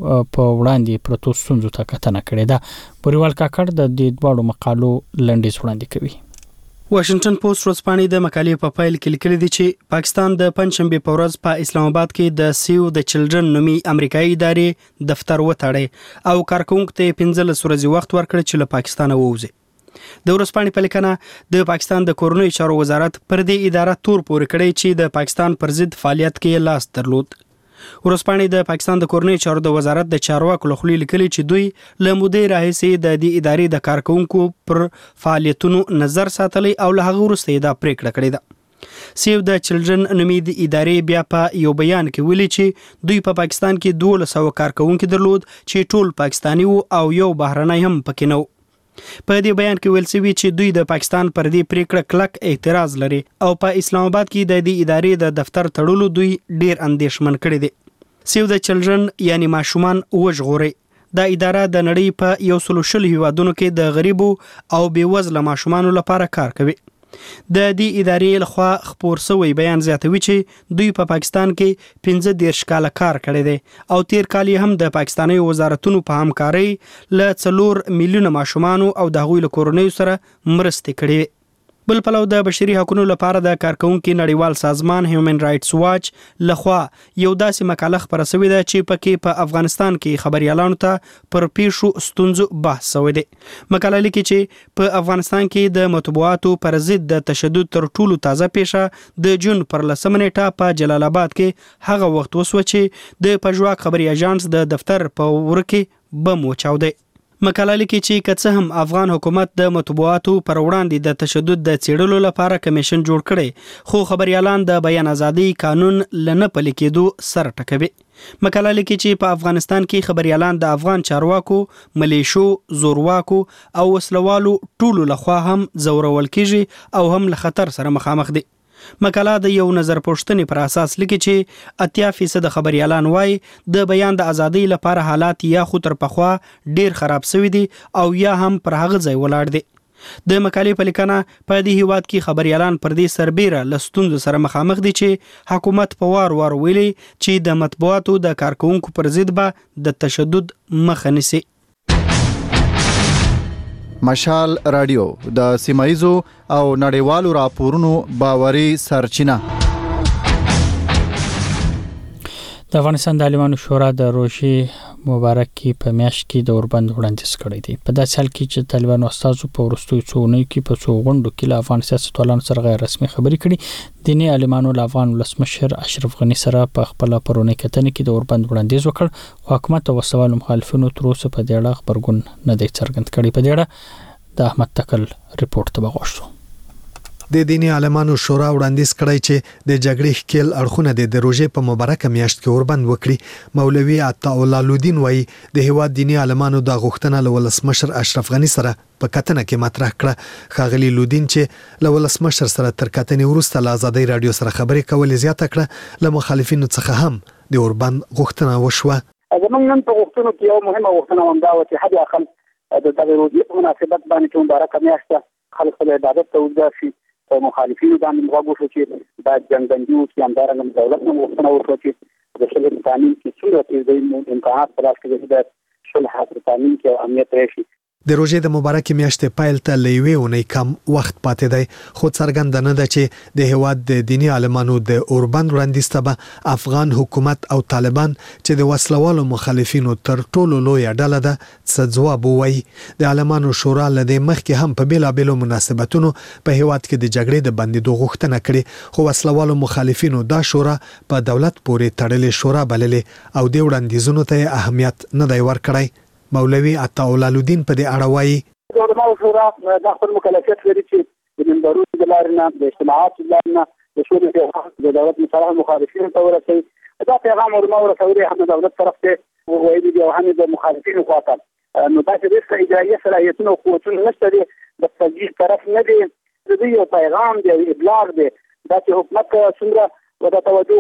په وړاندې پروتو ستونزو ته کتنه کړې ده. پوریوال کاکړ د دې دوړو مقالو لنډیز وړاندې کوي. واشنگټن پوسټ ورځپاڼې د مقالې په فایل کې لیکلي دي چې پاکستان د پنځشنبه په ورځ په اسلام آباد کې د سیو د چلډرن نومي امریکایي ادارې دفتر وټاړي او کارکونکو ته 15 ورځې وخت ورکړ چې له پاکستان ووځي. د ورځپاڼې په لیکنه د پاکستان د کورنیو چارو وزارت پر دې اداره تور پورې کړی چې د پاکستان پر ضد فعالیت کې لاس درلود. ورځپاڼې د پاکستان د کورنیو چارو د وزارت د چارواکو لخوا لیکلي چې دوی له مودې راهیسې د دې ادارې د کارکونکو پر فعالیتونو نظر ساتلی او له هغه وروسته دا پریکړه کړې ده. سیو د چلډرن نومي د ادارې بیا په یو بیان کې ویلي چې دوی په پاکستان کې 1200 کارکونکو درلود چې ټول پاکستاني او یو بهرنی هم پکې نه و. په دې بیان کې ویل شوی چې دوی د پاکستان پر دې پریکړه کلک اعتراض لري او په اسلام آباد کې د دې ادارې د دفتر تړلو دوی ډیر اندېښمن کړي دي. سیو د چلډرن یعنی ماشومان وژغوري دا اداره د نړۍ په 140 هیوادونو کې د غریبو او بیوزله ماشومانو لپاره کار کوي. د دې ادارې لخوا خپور شوی بیان زیاتوي چې دوی په پاکستان کې 15 کال کار کړی دی او تیر کال هم د پاکستاني وزارتونو په همکارۍ ل 4 میلیونه ماشومانو او د هغوی له کورنیو سره مرستې کړې. بل پلو د بشري حقوقو لپاره د کارکونکو نړیوال سازمان هیومن رائټس واچ لخوا یو داسې مقاله خبره شوې ده چې پکې په افغانستان کې خبريالانو ته پر پیښو ستونزو بحث شوی دی. مقاله لیکي چې په افغانستان کې د مطبوعاتو پر ضد د تشدد تر ټولو تازه پیښه د جون پر 10 نیټه په جلال آباد کې هغه وخت وسو چې د پژواک خبري اژانس د دفتر په ورکه بم وچاودي. مقاله لیکي چې کڅه هم افغان حکومت د مطبوعاتو پر وړاندې د تشدد د څېړلو لپاره کمیشن جوړ کړي خو خبريالان د بیان ازادي قانون لنه پلي کېدو سره ټکوي. مقاله لیکي چې په افغانستان کې خبريالان د افغان چارواکو، ملیشو، زورواکو او وسلوالو ټولو لخوا هم زورول کیږي او هم له خطر سره مخامخ دي. مقاله د یو نظر پوښتنې پر اساس لیکي چې 80% خبريالان وایي د بیان د ازادۍ لپاره حالات یا خو تر پخوا ډیر خراب شوي دي او یا هم پر هغه ځای ولاړ دي. د مقالې په لیکنه په دې هیواد کې خبريالان پر دې سربېره له ستونزو سره مخامخ دي چې حکومت په وار ویلي چې د مطبوعاتو د کارکونکو پر ضد به د تشدد مخه نیسي. مشال رادیو د سیمایزو او نړیوالو راپورونو باوري سرچینه. د افغانستان د عالمانو شورا د روژې مبارکي په میاشت کې د اوربند وړاندیز کړی دی. په داسې حال کې چې طالبانو استازو په وروستیو څو اونیو کې په څو غونډو کې له افغان سیاستوالانو سره غیر رسمي خبرې کړي. دیني عالمانو له افغان ولسمشر اشرف غني سره په خپل پرونی کتنې کې د اوربند وړاندیز وکړ. حکومت او وسوالو مخالفینو تر اوسه په دې اړه خبرګون نه دی څرګند کړی. په دې اړه د احمد تکل ریپورت ته وغوښتو. د دینی عالمانو شورا وړاندیز کړی چې د جګړې ښکیل اړخونه د روژې په مبارکه میاشت کې اوربند وکړي. مولوي عطاءالله لودین وایي د هیواد دینی عالمانو د غوښتنه له ولسمشر اشرف غني سره په کتنه کې مطرح کړه. خاغلی لودین چې له ولسمشر سره تر کتنې وروسته له آزادۍ رادیو سره خبرې کولې زیاته کړه له مخالفینو څخه هم د اوربند غوښتنه وشوه. زمونږ نن په غوښتنو کې یو مهمه غوښتنه هم دا و چې حد اقل د روژې په مناسبت باندې چې مبارکه میاشت خلک خپل عبادت ته وځي شي او مخالفینو باندې موږ وشو چې دا جنګبندي او سیاندارنګ دولت نو غوښتنه وکړه چې د شلې قانون کې څومره چې د امکانات په لاس کې د شل حاصل قانون کې امنیت راشي. د روژې د مبارکې میاشتې پیل ته لوي اونۍ کم وخت پاتې دی خو څرګنده نه ده چې د هیواد د دینی عالمانو د اوربند وړاندیز ته به افغان حکومت او طالبان چې د وسلوالو مخالفینو تر ټولو لوی ډله ده څه ځواب وایي. د عالمانو شورا له دې مخکې هم په بیلابیلو مناسبتونو په هیواد کې د جګړې د بندیدو غوښتنه کړې خو وسلوالو مخالفینو دا شورا په دولت پورې تړلې شورا بللې او د وړاندیزونو ته اهمیت نه دی ورکړی. مولوي عطاءالله لودین په دې اړه وایي د علماء شورا د خپل مکلفیت لري چې د منبرونو د لارې نه د اجتماعاتو د لارې نه د شورا د دولت مصالح مخالفینو ته ورسوي. دا پیغام علماء ورسوي هم د دولت طرف ته وایي دي او هم د مخالفینو خواته نو تاسو د اجرایي صلاحیتونو او قوتونو نشته دي د تجهیز طرف نه دي. د دې یو پیغام دی ابلاغ دی دا چې حکومت څنګه ودا توجه کوي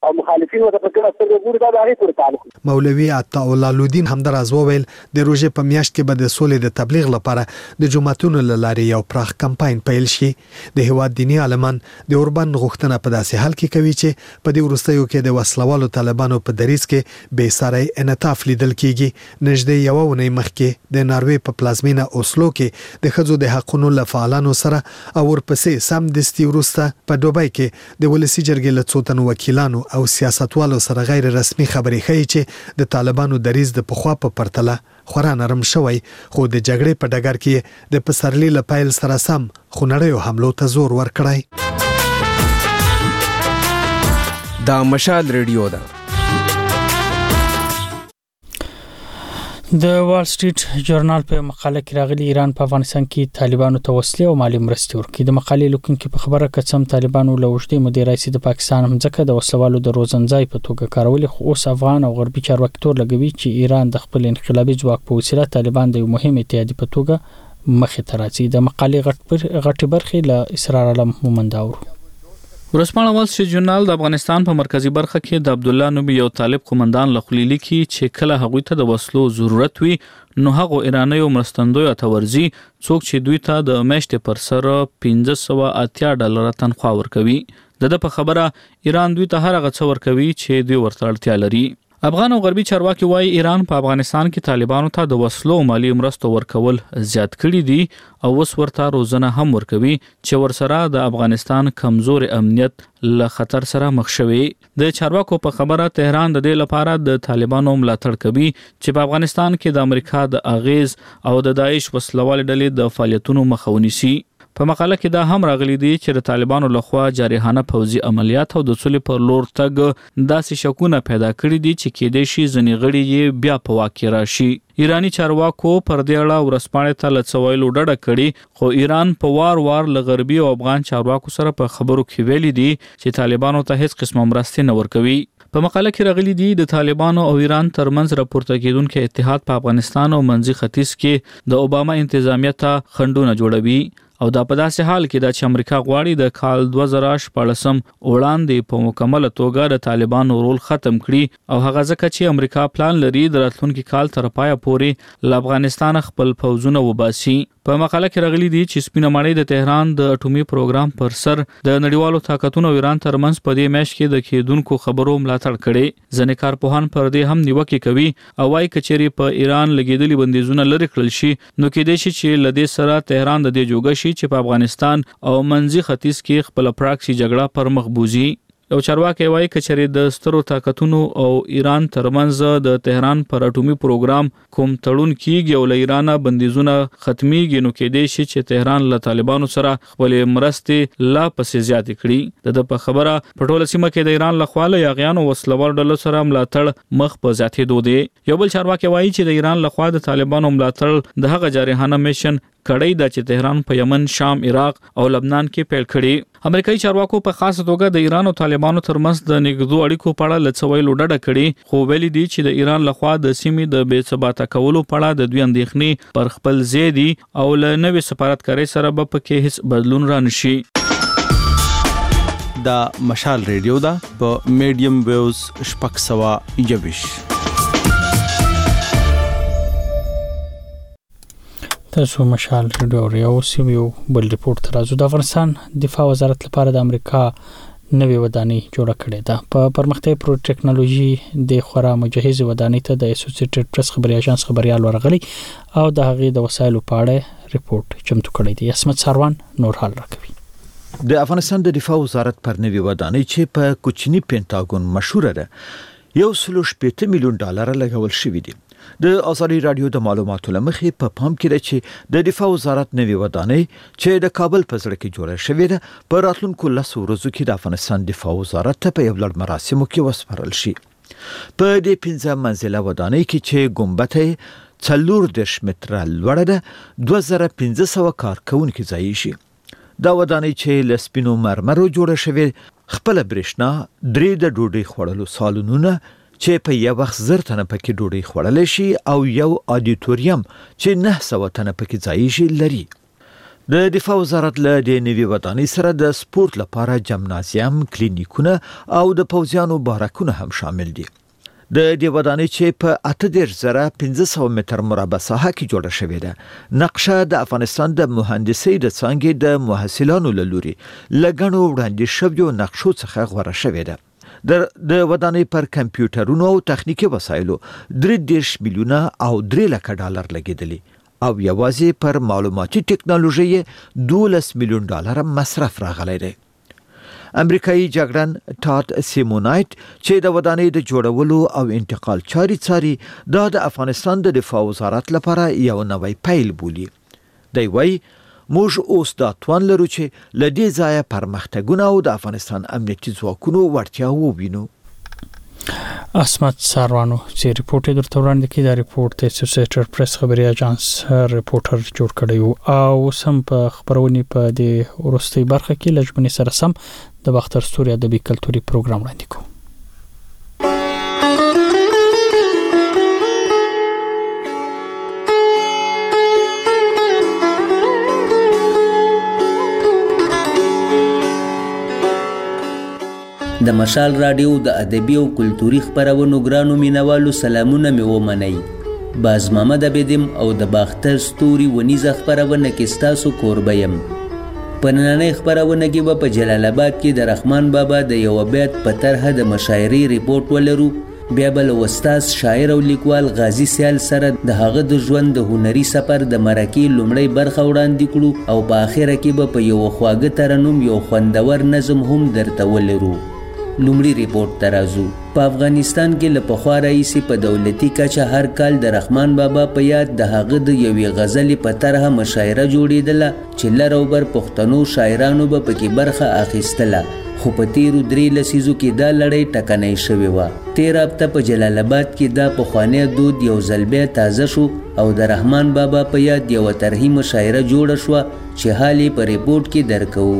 او مخالفین ورته په کړه سترګې ګوري دا د هغې پورې تعلق. مولوي عطاءالله لودین همداراز وویل د روژې په میاشت کې به د سولې د تبلیغ لپاره د جماعتونو له لارې یو پراخ کمپاین پیل شي. د هیواد دینی عالمان د اوربند غوښتنه په داسې حال کې کوي چې په دې وروستیو کې د وسلوالو طالبانو په دریځ کې بې ساري انعطاف لیدل کیږي. نږدې یوه اونۍ مخکې د ناروې په پلازمینه اوسلو کې د ښځو د حقونو له فعالانو سره او ورپسې سمدستي وروسته په دوبۍ کې د ولسي جرګې له څو تنو وکیلانو او سیاستوالو سره غیر رسمي خبرې ښیي چې د طالبانو دریځ د پخوا په پرتله خورا نرم شوی، خو د جګړې په ډګر کې د پسرلي له پیل سره سم خونړیو حملو ته زور ورکړی. دا مشال ریډیو ده. د وال سټریټ ژورنال په مقاله کې راغلي ایران په افغانستان کې طالبانو ته وسلې او مالی مرستې ورکړي. د مقالې لیکونکو په خبره کڅم طالبانو له وړاندې مدیر رئیس د پاکستان همځکه د وسلوالو د روزنځای په توګه کارول، خو اوس افغان او غربي چارواکي تور لګوي چې ایران د خپل انقلابي ځواک په وسیله طالبان د یو مهم اتحادیې په توګه مخې ته راځي. د مقالې غټي برخې له اسرار علم مومنداور. ورسپانه وال سټریټ ژورنال د افغانستان په مرکزی برخه کې د عبد الله نومي یو طالب قومندان لخوا لیکي چې کله هغوی ته د وسلو ضرورت وي نو هغه ایرانیو مرستندوی اتورزي څوک چې دوی ته د میاشتې پر سر $1580 تنخواه ورکوي. د په خبره ایران دوی ته هر هغه څه ورکوي چې دوی ورته اړتیا لري. افغان او غربي چارواکي وايي ایران په افغانستان کې طالبانو ته د وسلو او مالی مرستو ورکول زیات کړي دي او اوس ورته روزنه هم ورکوي چې ورسره د افغانستان کمزور امنیت له خطر سره مخ شوی. د چارواکو په خبره تهران د دې لپاره د طالبانو ملاتړ کوي چې په افغانستان کې د امریکا د اغیز او د داعش وسلوال ډلې د فعالیتونو مخه ونیسي. په مقاله کې دا هم راغلي دي چې د طالبانو لخوا جارحانه پوځي عملیات او د سولې پر لور تګ داسې شکونه پیدا کړي دي چې کېدای شي ځینې غړي یې بیا په واک کې راشي. ایرانی چارواکو پر دې اړه ورسپانې ته له څه ویلو ډډه کړې، خو ایران په وار له غربي او افغان چارواکو سره په خبرو کې ویلي دي چې طالبانو ته هیڅ قسمه مرستې نه ورکوي. په مقاله کې راغلي دي د طالبانو او ایران ترمنځ راپورته کېدونکو اتحاد په افغانستان او منځي ختیځ کې د اوباما انتظامیه ته خنډونه جوړوي او دا په داسې حال کې دا چې امریکا غواړي د کال 2014 وړاندې په مکمله توګه د طالبانو رول ختم کړي او هغه ځکه چې امریکا پلان لري د راتلونکي کال تر پایه پورې له افغانستان خپل فوجونه وباسي. په مقاله کې راغلي دي چې سپینه ماڼۍ د تهران د اټومي پروګرام پر سر د نړیوالو طاقتونو او ایران ترمنځ په دې میاشت کې د کېدونکو خبرو ملاتړ کړي. ځینې کارپوهان پر دې هم نیوکه کوي او وايي کچېرې په ایران لګیدلي بندیزونه لرې کړل شي نو کېدای شي چې لدې سره تهران د دې جوګه شي چې په افغانستان او منځي ختیځ کې خپل پراکسي جګړه پر مخ بوزي. یو چارواکي وايي کچېرې د سترو طاقتونو او ایران ترمنځ د تهران پر اټومي پروګرام کوم تړون کیږي او له ایران بندیزونه ختميږي نو کېدای شي چې تهران له طالبانو سره خپل مرستې لا پسې زیات کړي. د په خبره په ټوله سیمه کې د ایران لخوا له یاغیانو وسلوال ډلو سره ملاتړ مخ په زیاتېدو دی. یو بل چارواکي وايي چې د ایران لخوا د طالبانو ملاتړ د هغه جارحانه میشن کړی دا چې تهران په یمن، شام، عراق او لبنان کې پیل کړي. امریکایي چارواکو په خاصه توګه د ایران او طالبانو ترمنځ د نږدې اړیکو په اړه لڅ ویلو ډډه کړي، خو ویلي دي چې د ایران لخوا د سیمې د بې ثباته کولو په اړه د دوی اندېښنې پر خپل ځای دي او له نوې سفارتکارۍ سره به پکې هیڅ بدلون رانشي. دا مشال ریډیو ده په میډیم ویوز 620. تاسو مشال ریډیو او سیمو بل ریپورت ترازو د افغانستان دفاع وزارت لپاره د امریکا نوې ودانۍ جوړه کړې ده. په پرمختیا پرو ټیکنالوژي د خورا مجهزه ودانۍ ته د اسوسییټډ پریس خبري اژانس خبريال ورغلي او د هغې د وسایلو په اړه ریپورت چمتو کړی دی. اسمت ساروان نور حال راکوي. د افغانستان د دفاع وزارت پر نوې ودانۍ چې په کوچني پینټاګون مشهوره ده $180 میلیون لګول شوی دی. د ازادي رادیو د معلوماتو لمخې په پام کې ده چې د دفاع وزارت نوې ودانۍ چې د کابل په زړه کې جوړه شوې ده په راتلونکو 10 ورځو کې د افغانستان دفاع وزارت ته په یو لړ مراسمو کې وسپارل شي. په دې 15 منزله ودانۍ کې چې ګمبد 40 متره لوړه ده 2500 کارکونکي ځای شي. دا ودانۍ چې له سپینو مرمرو جوړه شوې خپل برېښنا 3 د ډوډۍ خوړلو سالونونه چې په یو وخت 1000 تنه پکې ډوډۍ خوړل شي او یو اډیټوریم چې 900 تنه پکې ځای شي لري. د دفاع وزارت له د نوي ودانۍ سره د سپورت لپاره جمنازیم، کلینیکونه او د پوځیانو بارکونه هم شامل دي. د دې ودانۍ چې په 83,500 متر مربع ساحه کې جوړه شوې ده، نقشه د افغانستان د مهندسۍ د څانګې د محصلانو له لوري له ګڼو وړاندې شویو نقشو څخه غوره شوې ده. د ودانۍ پر کمپیوټرونو او تخنیکي وسایلو 3 میلیونه او 3 لک ډالر لګیدلي او یوازې پر معلوماتي ټکنالوژي $12 میلیون مصرف راغلی دی. امریکایي جګړن ټاد سیمونایت چې د ودانۍ د جوړولو او انتقال چاري څاري، دا د افغانستان د دفاع وزارت لپاره یو نوی پیل بولي. دی وایي موږ اوس دا توان لرو چې له دې ځایه پرمختګونه او د افغانستان امنیتي ځواکونو وړتیا ووینو. اسمت ساروانو چې ریپورت درته وړاندې کړي، دا ریپورت د اسوسییټډ پریس خبري اژانس ریپورټر جوړ کړی او سم په خبرونې په د ورستۍ برخه کې لجبنې سره سم د باختر ستوري ادبي کلتوري پروګرام وړاندې کوو. د مشال رادیو د ادبي او کلتوري خبرونو ګرانو مینوالو سلامونه مې ومنئ. باز محمد عبیدم او د باختر ستوري ونیزه خبرونه کې ستاسو کوربه یم. په نننۍ خبرونه کې به په جلال آباد کې د رحمان بابا د یو بیت په طرحه د مشاعري ریپورت ولرو، بیا به له استاد شاعر او لیکوال غازی سیال سره د هغه د ژوند د هنري سفر د مرکې لومړی برخه وړاندې کړو او په آخره کې به په یو خواږه ترنم یو خوندور نظم هم درته ولرو. لومړی ریپورت ترازو. په افغانستان کې له پخوا راهیسې په دولتي کچه هر کال د رحمان بابا په یاد د هغه د یوې غزلې په طرحه مشاعره جوړېدله چې لر او بر پښتنو شاعرانو به پکې برخه اخیستله، خو په تیرو 3 لسیزو کې دا لړۍ ټکنۍ شوې وه. تیر هفته په جلال آباد کې دا پخوانی دود یو ځل بیا تازه شو او د رحمان بابا په یاد یوه طرحي مشاعره جوړه شوه چې حال یې په ریپورت کې درکوو.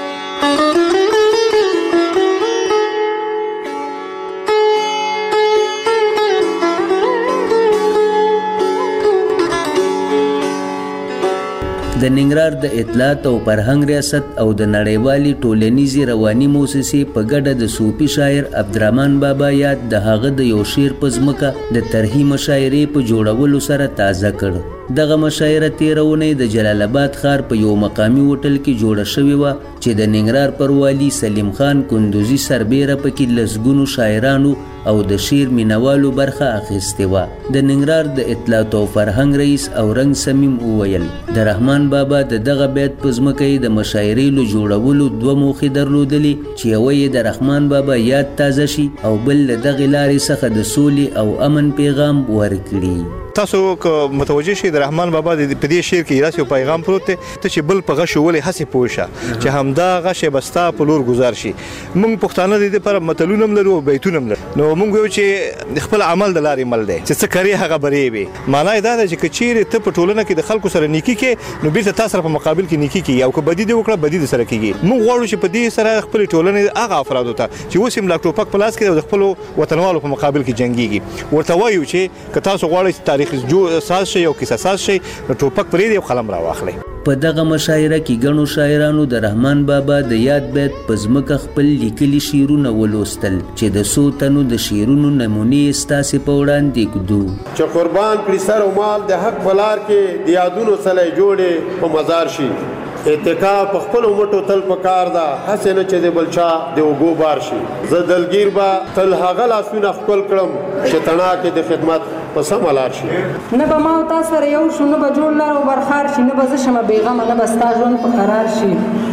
د ننګرهار د اطلاعات او فرهنګ ریاست او د نړیوالي ټولنیزې رواني موسسې په ګډه د صوفي شاعر عبدالرحمن بابا یاد د هغه د یو شعر په ځمکه د طرحي مشاعرې په جوړولو سره تازه کړ. دغه مشاعره تیرونې د جلال آباد ښار په یو مقامي هوټل کې جوړه شوې وه چې د ننګرهار پر والي سلیم خان کندوزي سربیره پکې لسګونو شاعرانو او د شعر مینوالو برخه اخیستې وه. د ننګرهار د اطلاعات او فرهنګ رئیس اورنګ سمیم وویل د رحمان بابا د دغه بیت په ځمکه یې د مشاعرې له جوړولو 2 موخې درلودلې چې یوه یې د رحمان بابا یاد تازه شي او بل له دغې لارې څخه د سولې او امن پیغام ورکړي. تاسو متوجه شئ د رحمان بابا د په دې شعر کې داسې پیغام پروت دی چې بل په غش ولې هسې پوه شه چې همدا غش بستا په لور گزار شي. موږ پښتانه د دې لپاره متلونه هم لرو او بیتونه هم لرو، نو موږ وایو چې خپل عمل د لارې مل دی چې څه کوي هغه برې وي. معنا یې دا ده چې که چیرې ته په ټولنه کې د خلکو سره نیکي کې نو بیرته تا سره په مقابل کې نیکي کوي، او که بدي دې وکړه بدي دې سره کېږي. موږ غواړو چې په دې سره خپل ټولنې هغه افرادو ته چې اوس هم لا ټوپک په لاس کې د خپلو وطنوالو په مقابل کې جنګېږي ورته وایو چې که تاسو غواړئ تاریخ شي او کیسه ساز شي ټوپک پرې دی او قلم راواخلي. په دغه مشاعره کې ګڼو شاعرانو د رحمان بابا د یاد بیت په ځمکه خپل لیکلي شعرونه ولوستل چې د څو تنو د شعرونو نمونې ستاسې په وړاندې ږدو. چې قربان کړي سر او مال د حق په لار کې د یادونو سلی جوړې په مزار شي. اتکا په خپل مټو تل پکار ده هسې نه چې د بلچا د اوګو بار شي. زه دلګیر به تل هغه لاسونه خپل کړم چې تڼاکې د خدمت په سمه لار شي. نه به ما او تا سره یو شو، نه به جوړ لار او برخار شي، نه به زه شمه بېغمه، نه به ستا ژوند په قرار شي.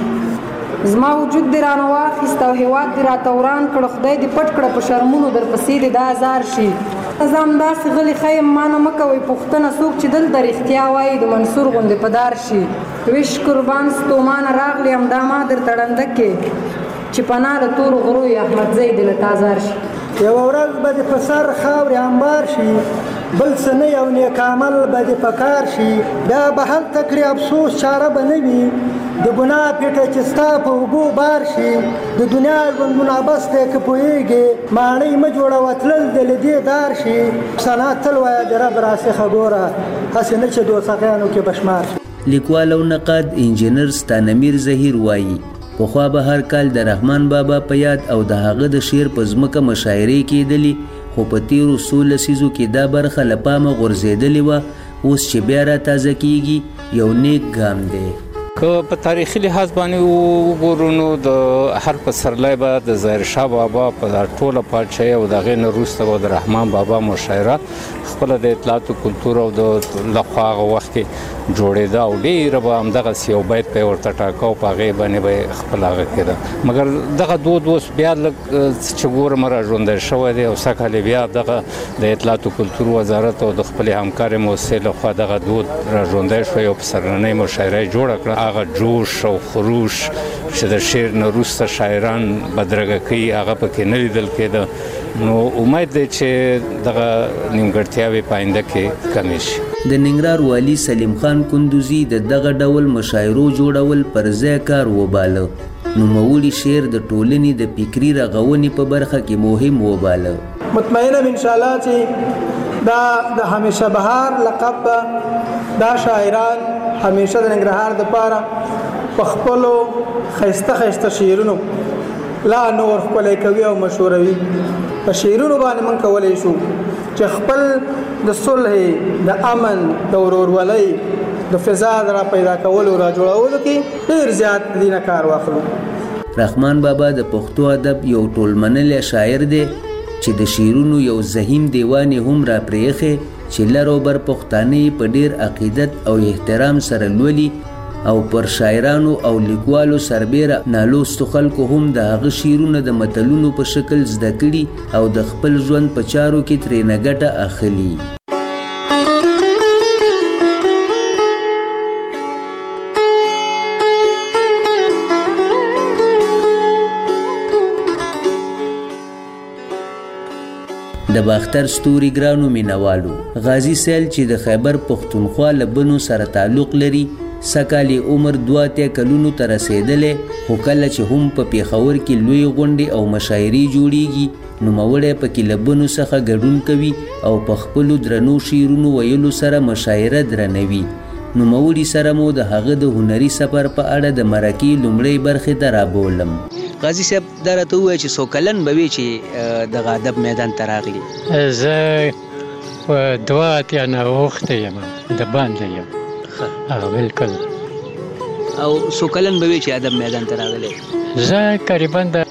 زما وجود دې رانه واخیست او هېواد دې راته وران کړ، خدای دې پټ کړه په شرمونو درپسې دې دا ازار شي. زه همداسې غلي ښه یم، ما نه مه کوئ پوښتنه څوک چې دلته رښتیا وایي د منصور غوندې په دار شي. ویش قربان ستومانه راغلی یم دا ما درته ړنده کې چې پناه د تورو غرو یې احمدزی دې له تازار شي. یوه ورځ به دې په سر خاورې انبار شي، بل څه نه یو نیک عمل به دې په کار شي. بیا به هلته کړې افسوس چاره به نه وي د ګناه پیټه چې ستا په اوږو بار شي. د دنیا ژوند منابس دی که پوهېږې ماڼۍ مه جوړوه تلل دې له دې دار شي. ثنا تل وایه د رب راڅخه ګوره هسې نه چې دوزخیانو کې به شمار شي. لیکوال او نقاد انجینر ستانمیر زهیر وایي پخوا به هر کال د رحمان بابا په یاد او د هغه د شعر په ځمکه مشاعرې کېدلې، خو په تیرو 16 لسیزو کې دا برخه له پامه غورځېدلې وه. اوس چې بیا را تازه کیږي یو نیک ګام دی. که په تاریخي لحاظ باندې وګورو نو د هر پسرلی به د ظاهر شاه بابا په ټوله پاچاهي او د هغې نه وروسته به د رحمان بابا مشاعره خپله د اطلاعات و کلتور او د لخوا هغه وخت کې جوړېده او ډېره به همدغسې یو بیت به یې ورته ټاکه او په هغې باندې به یې خپل هغه کېده. مګر دغه دود اوس بیا لږ چې ګورم را ژوندی شوی دی او سږ کال بیا دغه د اطلاعات و کلتور وزارت او د خپلې همکارې مؤسسې لخوا دغه دود را ژوندی شوی او پسرلنۍ مشاعره یې جوړه کړه. هغه جوش او خروش چې د شعر نه وروسته شاعران بدرګه کوي هغه پکې نه لیدل کېده. نو امید دی چې دغه نیمګړتیاوې په آینده کې کمې شي. د ننګرهار والي سلیم خان کندوزي د دغه ډول مشاعرو جوړول پر ځای کار وباله. نوموړي شعر د ټولنې د فکري رغونې په برخه کې مهم وباله. مطمئنم انشاءالله چې دا د همیشه بهار لقب دا شاعران همیشه د ننګرهار دپاره په خپلو ښایسته شعرونو لا نور ښکلی کوي او مشهوروي. په شعرونو باندې موږ کولی شو چې خپل د صلح، د امن، د ورورولۍ د فضا را پیدا کولو را جوړولو کې ډېر زیات دینه کار واخلو. رحمان بابا د پښتو ادب یو ټولمنلی شاعر دی چې د شعرونو یو زهیم دیوان هم را پرېښی چې لر او بر پښتانه په ډېر عقیدت او احترام سره لولي او پر شاعرانو او لیکوالو سربیره نالوستو خلکو هم د هغه شعرونه د متلونو په شکل زده کړي او د خپل ژوند په چارو کې ترېنه ګټه اخلي. د باختر ستوري ګرانو مینوالو، غازی سیل چې د خیبر پښتونخوا له بنو سره تعلق لري سکالی عمر 2 کلونو ته رسېدلی، خو کله چې هم په پیښور کې لوی غونډې او مشاعرې جوړیږي نوموړی پکې له بنو څخه ګډون کوي او په خپلو درنو شعرونو ویلو سره مشاعره درنوي. نوموړي سره مو د هغه د هنري سفر په اړه د مرکې لومړۍ برخې ته رابولم. غازی صاحب دا راته ووایه چې څو کلن به وي چې دغه ادب میدان ته راغلي؟ زه په 2 اتیا نه اوښتی یم، د باندې یم. بالکل. او څو کلن به وي چې ادب میدان ته راغلی؟ زه قریبا د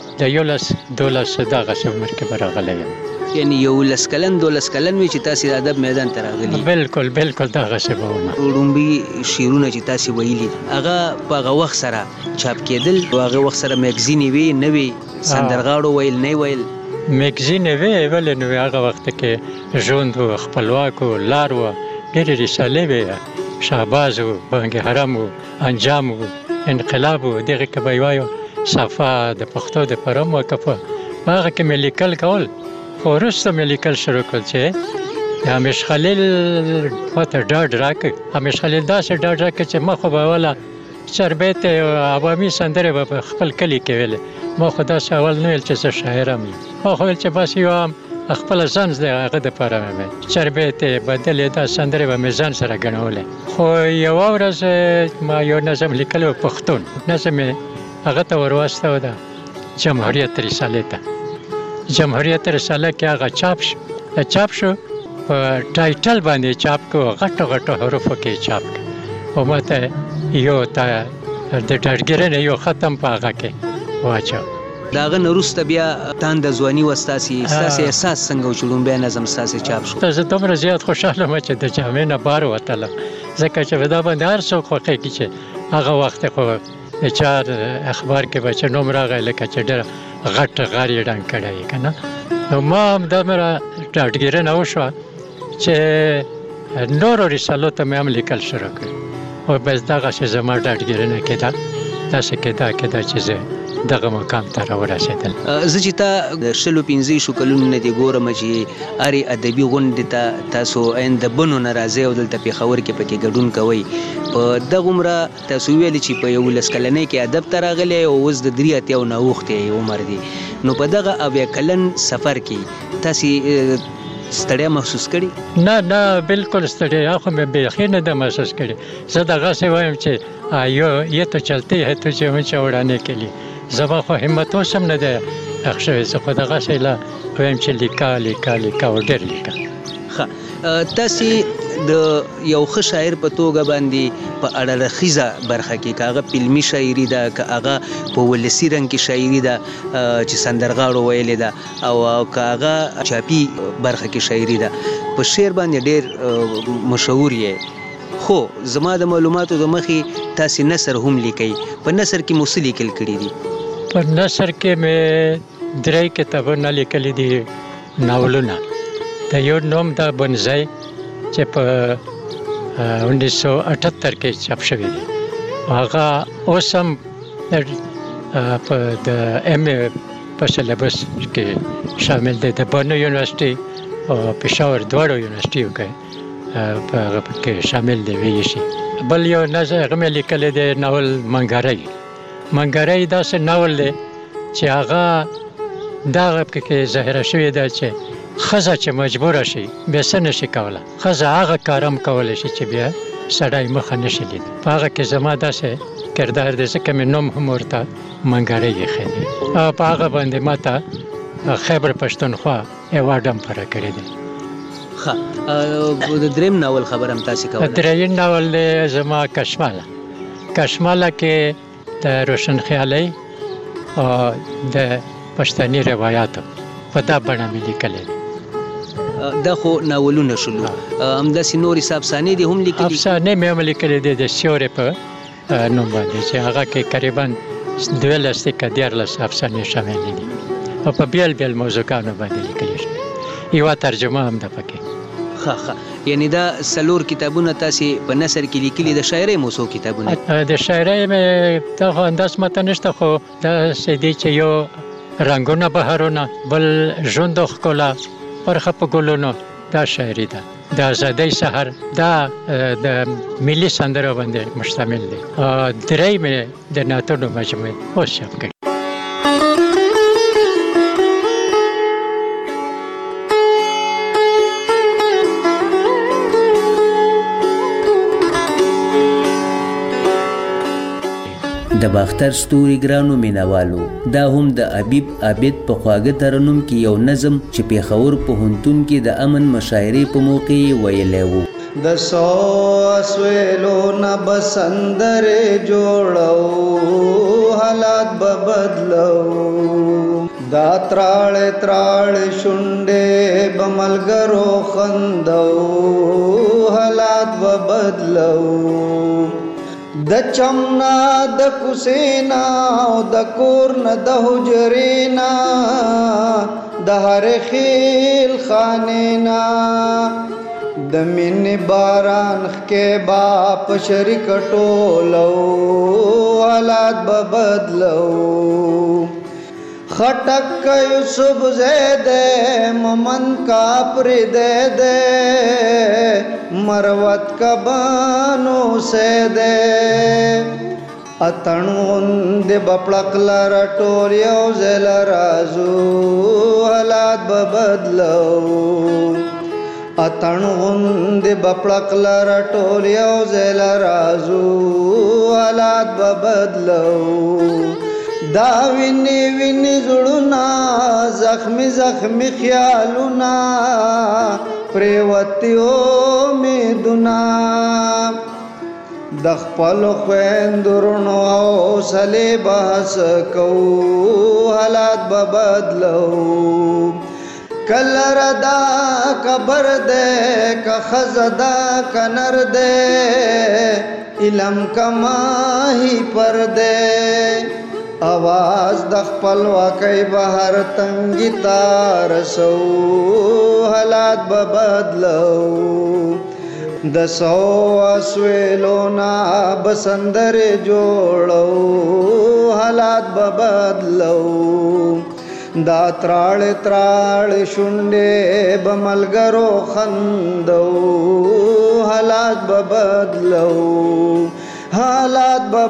11-12 دغسې عمر کې به راغلی یم. یعنی 11 کلن 12 کلن وي چې تاسې د ادب میدان ته راغلي؟ بالکل دغسې به وم. وړومبي شعرونه چې تاسې ویلي هغه په هغه وخت سره چاپ کېدل او هغه وخت سره میګزینې وې نه وې؟ سندرغاړو ویل نه ویل؟ میګزینې وې ولې نه وې. هغه وخت کې ژوند و، خپلواک و، لار و، ډېرې رسالې وې، شهباز و، بانګ حرم و، انجام و، انقلاب و، دغې کې به یې وایو صفا د پښتو دپاره موقفه. په هغه کې مې لیکل کول، خو وروسته مې لیکل شروع کړل چې همیش خلیل ماته ډاډ راکړ. همیش خلیل داسې ډاډ راکړ چې ما خو به اوله چربیت عوامي سندرې به په خپل کلي کې ویلې. ما خو داسې اول نه ویل چې زه شاعر یم. ما خو ویل چې بس یو هم خپله ځان د هغه دپاره مې چربیت بدلې دا سندرې به مې ځان سره ګڼولې. خو یوه ورځ ما یو نظم لیکلی و پښتون نظم یې هغه ته ورواستوه ده جمهوریت رسالې ته. جمهوریت رساله کې هغه چاپ شو په ټایټل باندې چاپ کړو، غټو حروفو کې چاپ کړو او ما ته یو د ډاډګیرنې یو ختم په هغه کې واچو. د هغه نه وروسته بیا تانده ځواني وه ستاسې احساس څنګه و چې لومبی نظم ستاسې چاپ شو؟ زه دومره زیات خوشحاله وم چې د جامې نه بار وتلم، ځکه چې په دا باندې هر څوک خوښېږي چې هغه وخت خو د چا اخبار کې به چې نوم راغی لکه چې ډېره غټ غر یې ډنګ کړی وي که نه. نو ما همدومره ډاډګیرنه وشوه چې نورو رسالو ته مې هم لیکل شروع کړ او بس دغسې زما ډاډګیرنه کېده، داسې کېده چې زه دغه مقام ته راورسېدل. زه چې تا د 15 کلونو نه دې ګورم چې هرې ادبي غونډې ته تاسو د بنو نه راځئ او دلته پېښور کې پکې ګډون کوئ. په دغومره تاسو ویلي چې په 11 کلنۍ کې ادب ته راغلی او اوس د 3 اتیا نه اوښتی عمر دی، نو په دغه 80 کلن سفر کې تاسې ستړیا محسوس کړي؟ نه بالکل ستړیا خو مې بیخي نه ده محسوس کړي. زه دغسې وایم چې یہ تو چلتے ہے تجھے اونچا اڑانے کے لیے. زما خو همت اوس هم نه ده اخ شوی. زه خو دغسې لا وایم چې لیکا او ډېر لیکا. تاسې د یو ښه شاعر په توګه باندې په اړخیزه برخه کې که هغه فلمي شاعري ده که هغه په ولسي رنګ کې شاعري ده چې سندرغاړو ویلې ده او که هغه چاپي برخه کې شاعري ده په شعر باندې ډېر مشهور یې. خو زما د معلوماتو د مخې تاسې نثر هم لیکئ. په نثر کې مو څه لیکل کړي دي؟ په نثر کې مې 3 کتابونه لیکلي دي ناولونه. د یو نوم د بنځای چې په 1978 کې چاپ شوی دی. هغه اوس هم په د MA په سلیبس کې شامل دی. د بنو یونیورسيټي او پېښور دواړو یونیورسيټیو کې په هغه کې شامل دی ویل شي. بل یو نظر هغه مې لیکلی دی ناول منګری داسې ناول دی چې هغه دغه کې ظاهره شوې ده چې ښځه چې مجبوره شي بیا څه نشي کولی. ښځه هغه کار هم کولی شي چې بیا سړی مخه نشي لیدلی. په هغه کې زما داسې کردار دی ځکه مې نوم هم ورته منګری ایښی دی. او په هغه باندې ما ته خیبر پښتونخوا ایوارډ هم پوره کړی دی. د دریم ناول خبر هم تاسې کوله؟ دریم ناول دی زما کشماله کې د روشن خیالۍ او د پښتني روایاتو په دا بڼه مې لیکلی دی. دا خو ناولونه شلو. همداسې نورې افسانې دي هم لیکلي؟ افسانې مې هم لیکلي دي د سیورې په نوم باندې چې هغه کې قریبا 12 که 14 افسانې شاملې دي او په بیل موضوعګانو باندې لیکلي شوي. یوه ترجمه هم ده پکې. یعنی دا 4 کتابونه تاسې په نثر کې لیکلي. د شاعرۍ مو څو کتابونه؟ د شاعرۍ مې دا خو انداز ماته نشته خو داسې دی چې یو رنګونه بهارونه، بل ژوند ښکلا، پرخه په ګلونو، دا شاعري ده. د ازادۍ سحر دا د ملي سندرو باندې مشتمل دی. درې مې د نعتونو مجموعه اوس چاپ کړي. د باختر ستوري ګرانو مینوالو، دا هم د حبیب عابد په خواږه ترنم کې یو نظم چې پېښور پوهنتون کې د امن مشاعرې په موقع یې ویلی و. د سو اسویلو نه بسندرې جوړو، حالات به بدلو، دا تراړې تراړې شونډې به ملګرو خندو، حالات به بدلو. د چمنا د کوسینا او د کور نه د حجرینا، د هر خیل خانینا، د مین باران کې باپ شریک ټولو، حالات به بدلو. خټک یوسف زید ممن کا پر دے دے، مروت کا بانو سے دے، اتنون دے بپڑک لرا ٹول یو زل رازو، حالات به بدلو. اتنون دے بپڑک لرا ٹول یو زل رازو، حالات به بدلو. دا ویني ویني زړونه، زخمی زخمی خیالونه، پریوتیو امیدونه، د خپلو خویندو رڼو حوصلې بحث کوو، حالات به بدلو. کله ردا کبر دی که ښځه ده که نر دی، علم که ماهی پر دی، आवाज د خپلواکۍ بهر تنګي تا رسو، حالات به بدلو. د سو اسویلو نه بسندرې جوړو، حالات به بدلو. دا تراړې تراړې شونډې به ملګرو خندو، حالات به بدلو. حالات به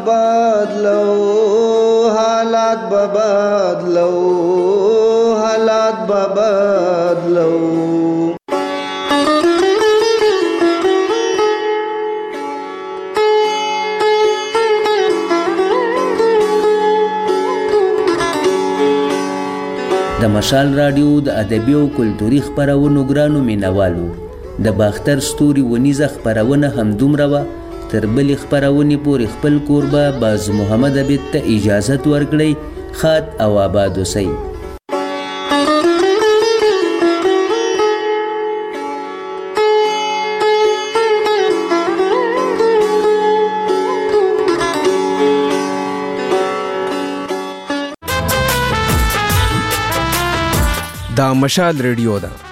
بدلو، حالات به بدلو، حالات به بدلو. د مشال رادیو د ادبي او کلتوري خپرونو ګرانو مینوالو د باختر ستوري ونیزه خپرونه همدومره وه. تر بلې خپرونې پورې خپل کوربه باز محمد عبید ته اجازت ورکړئ. ښاد او آباد اوسئ. دا مشال ریډیو ده.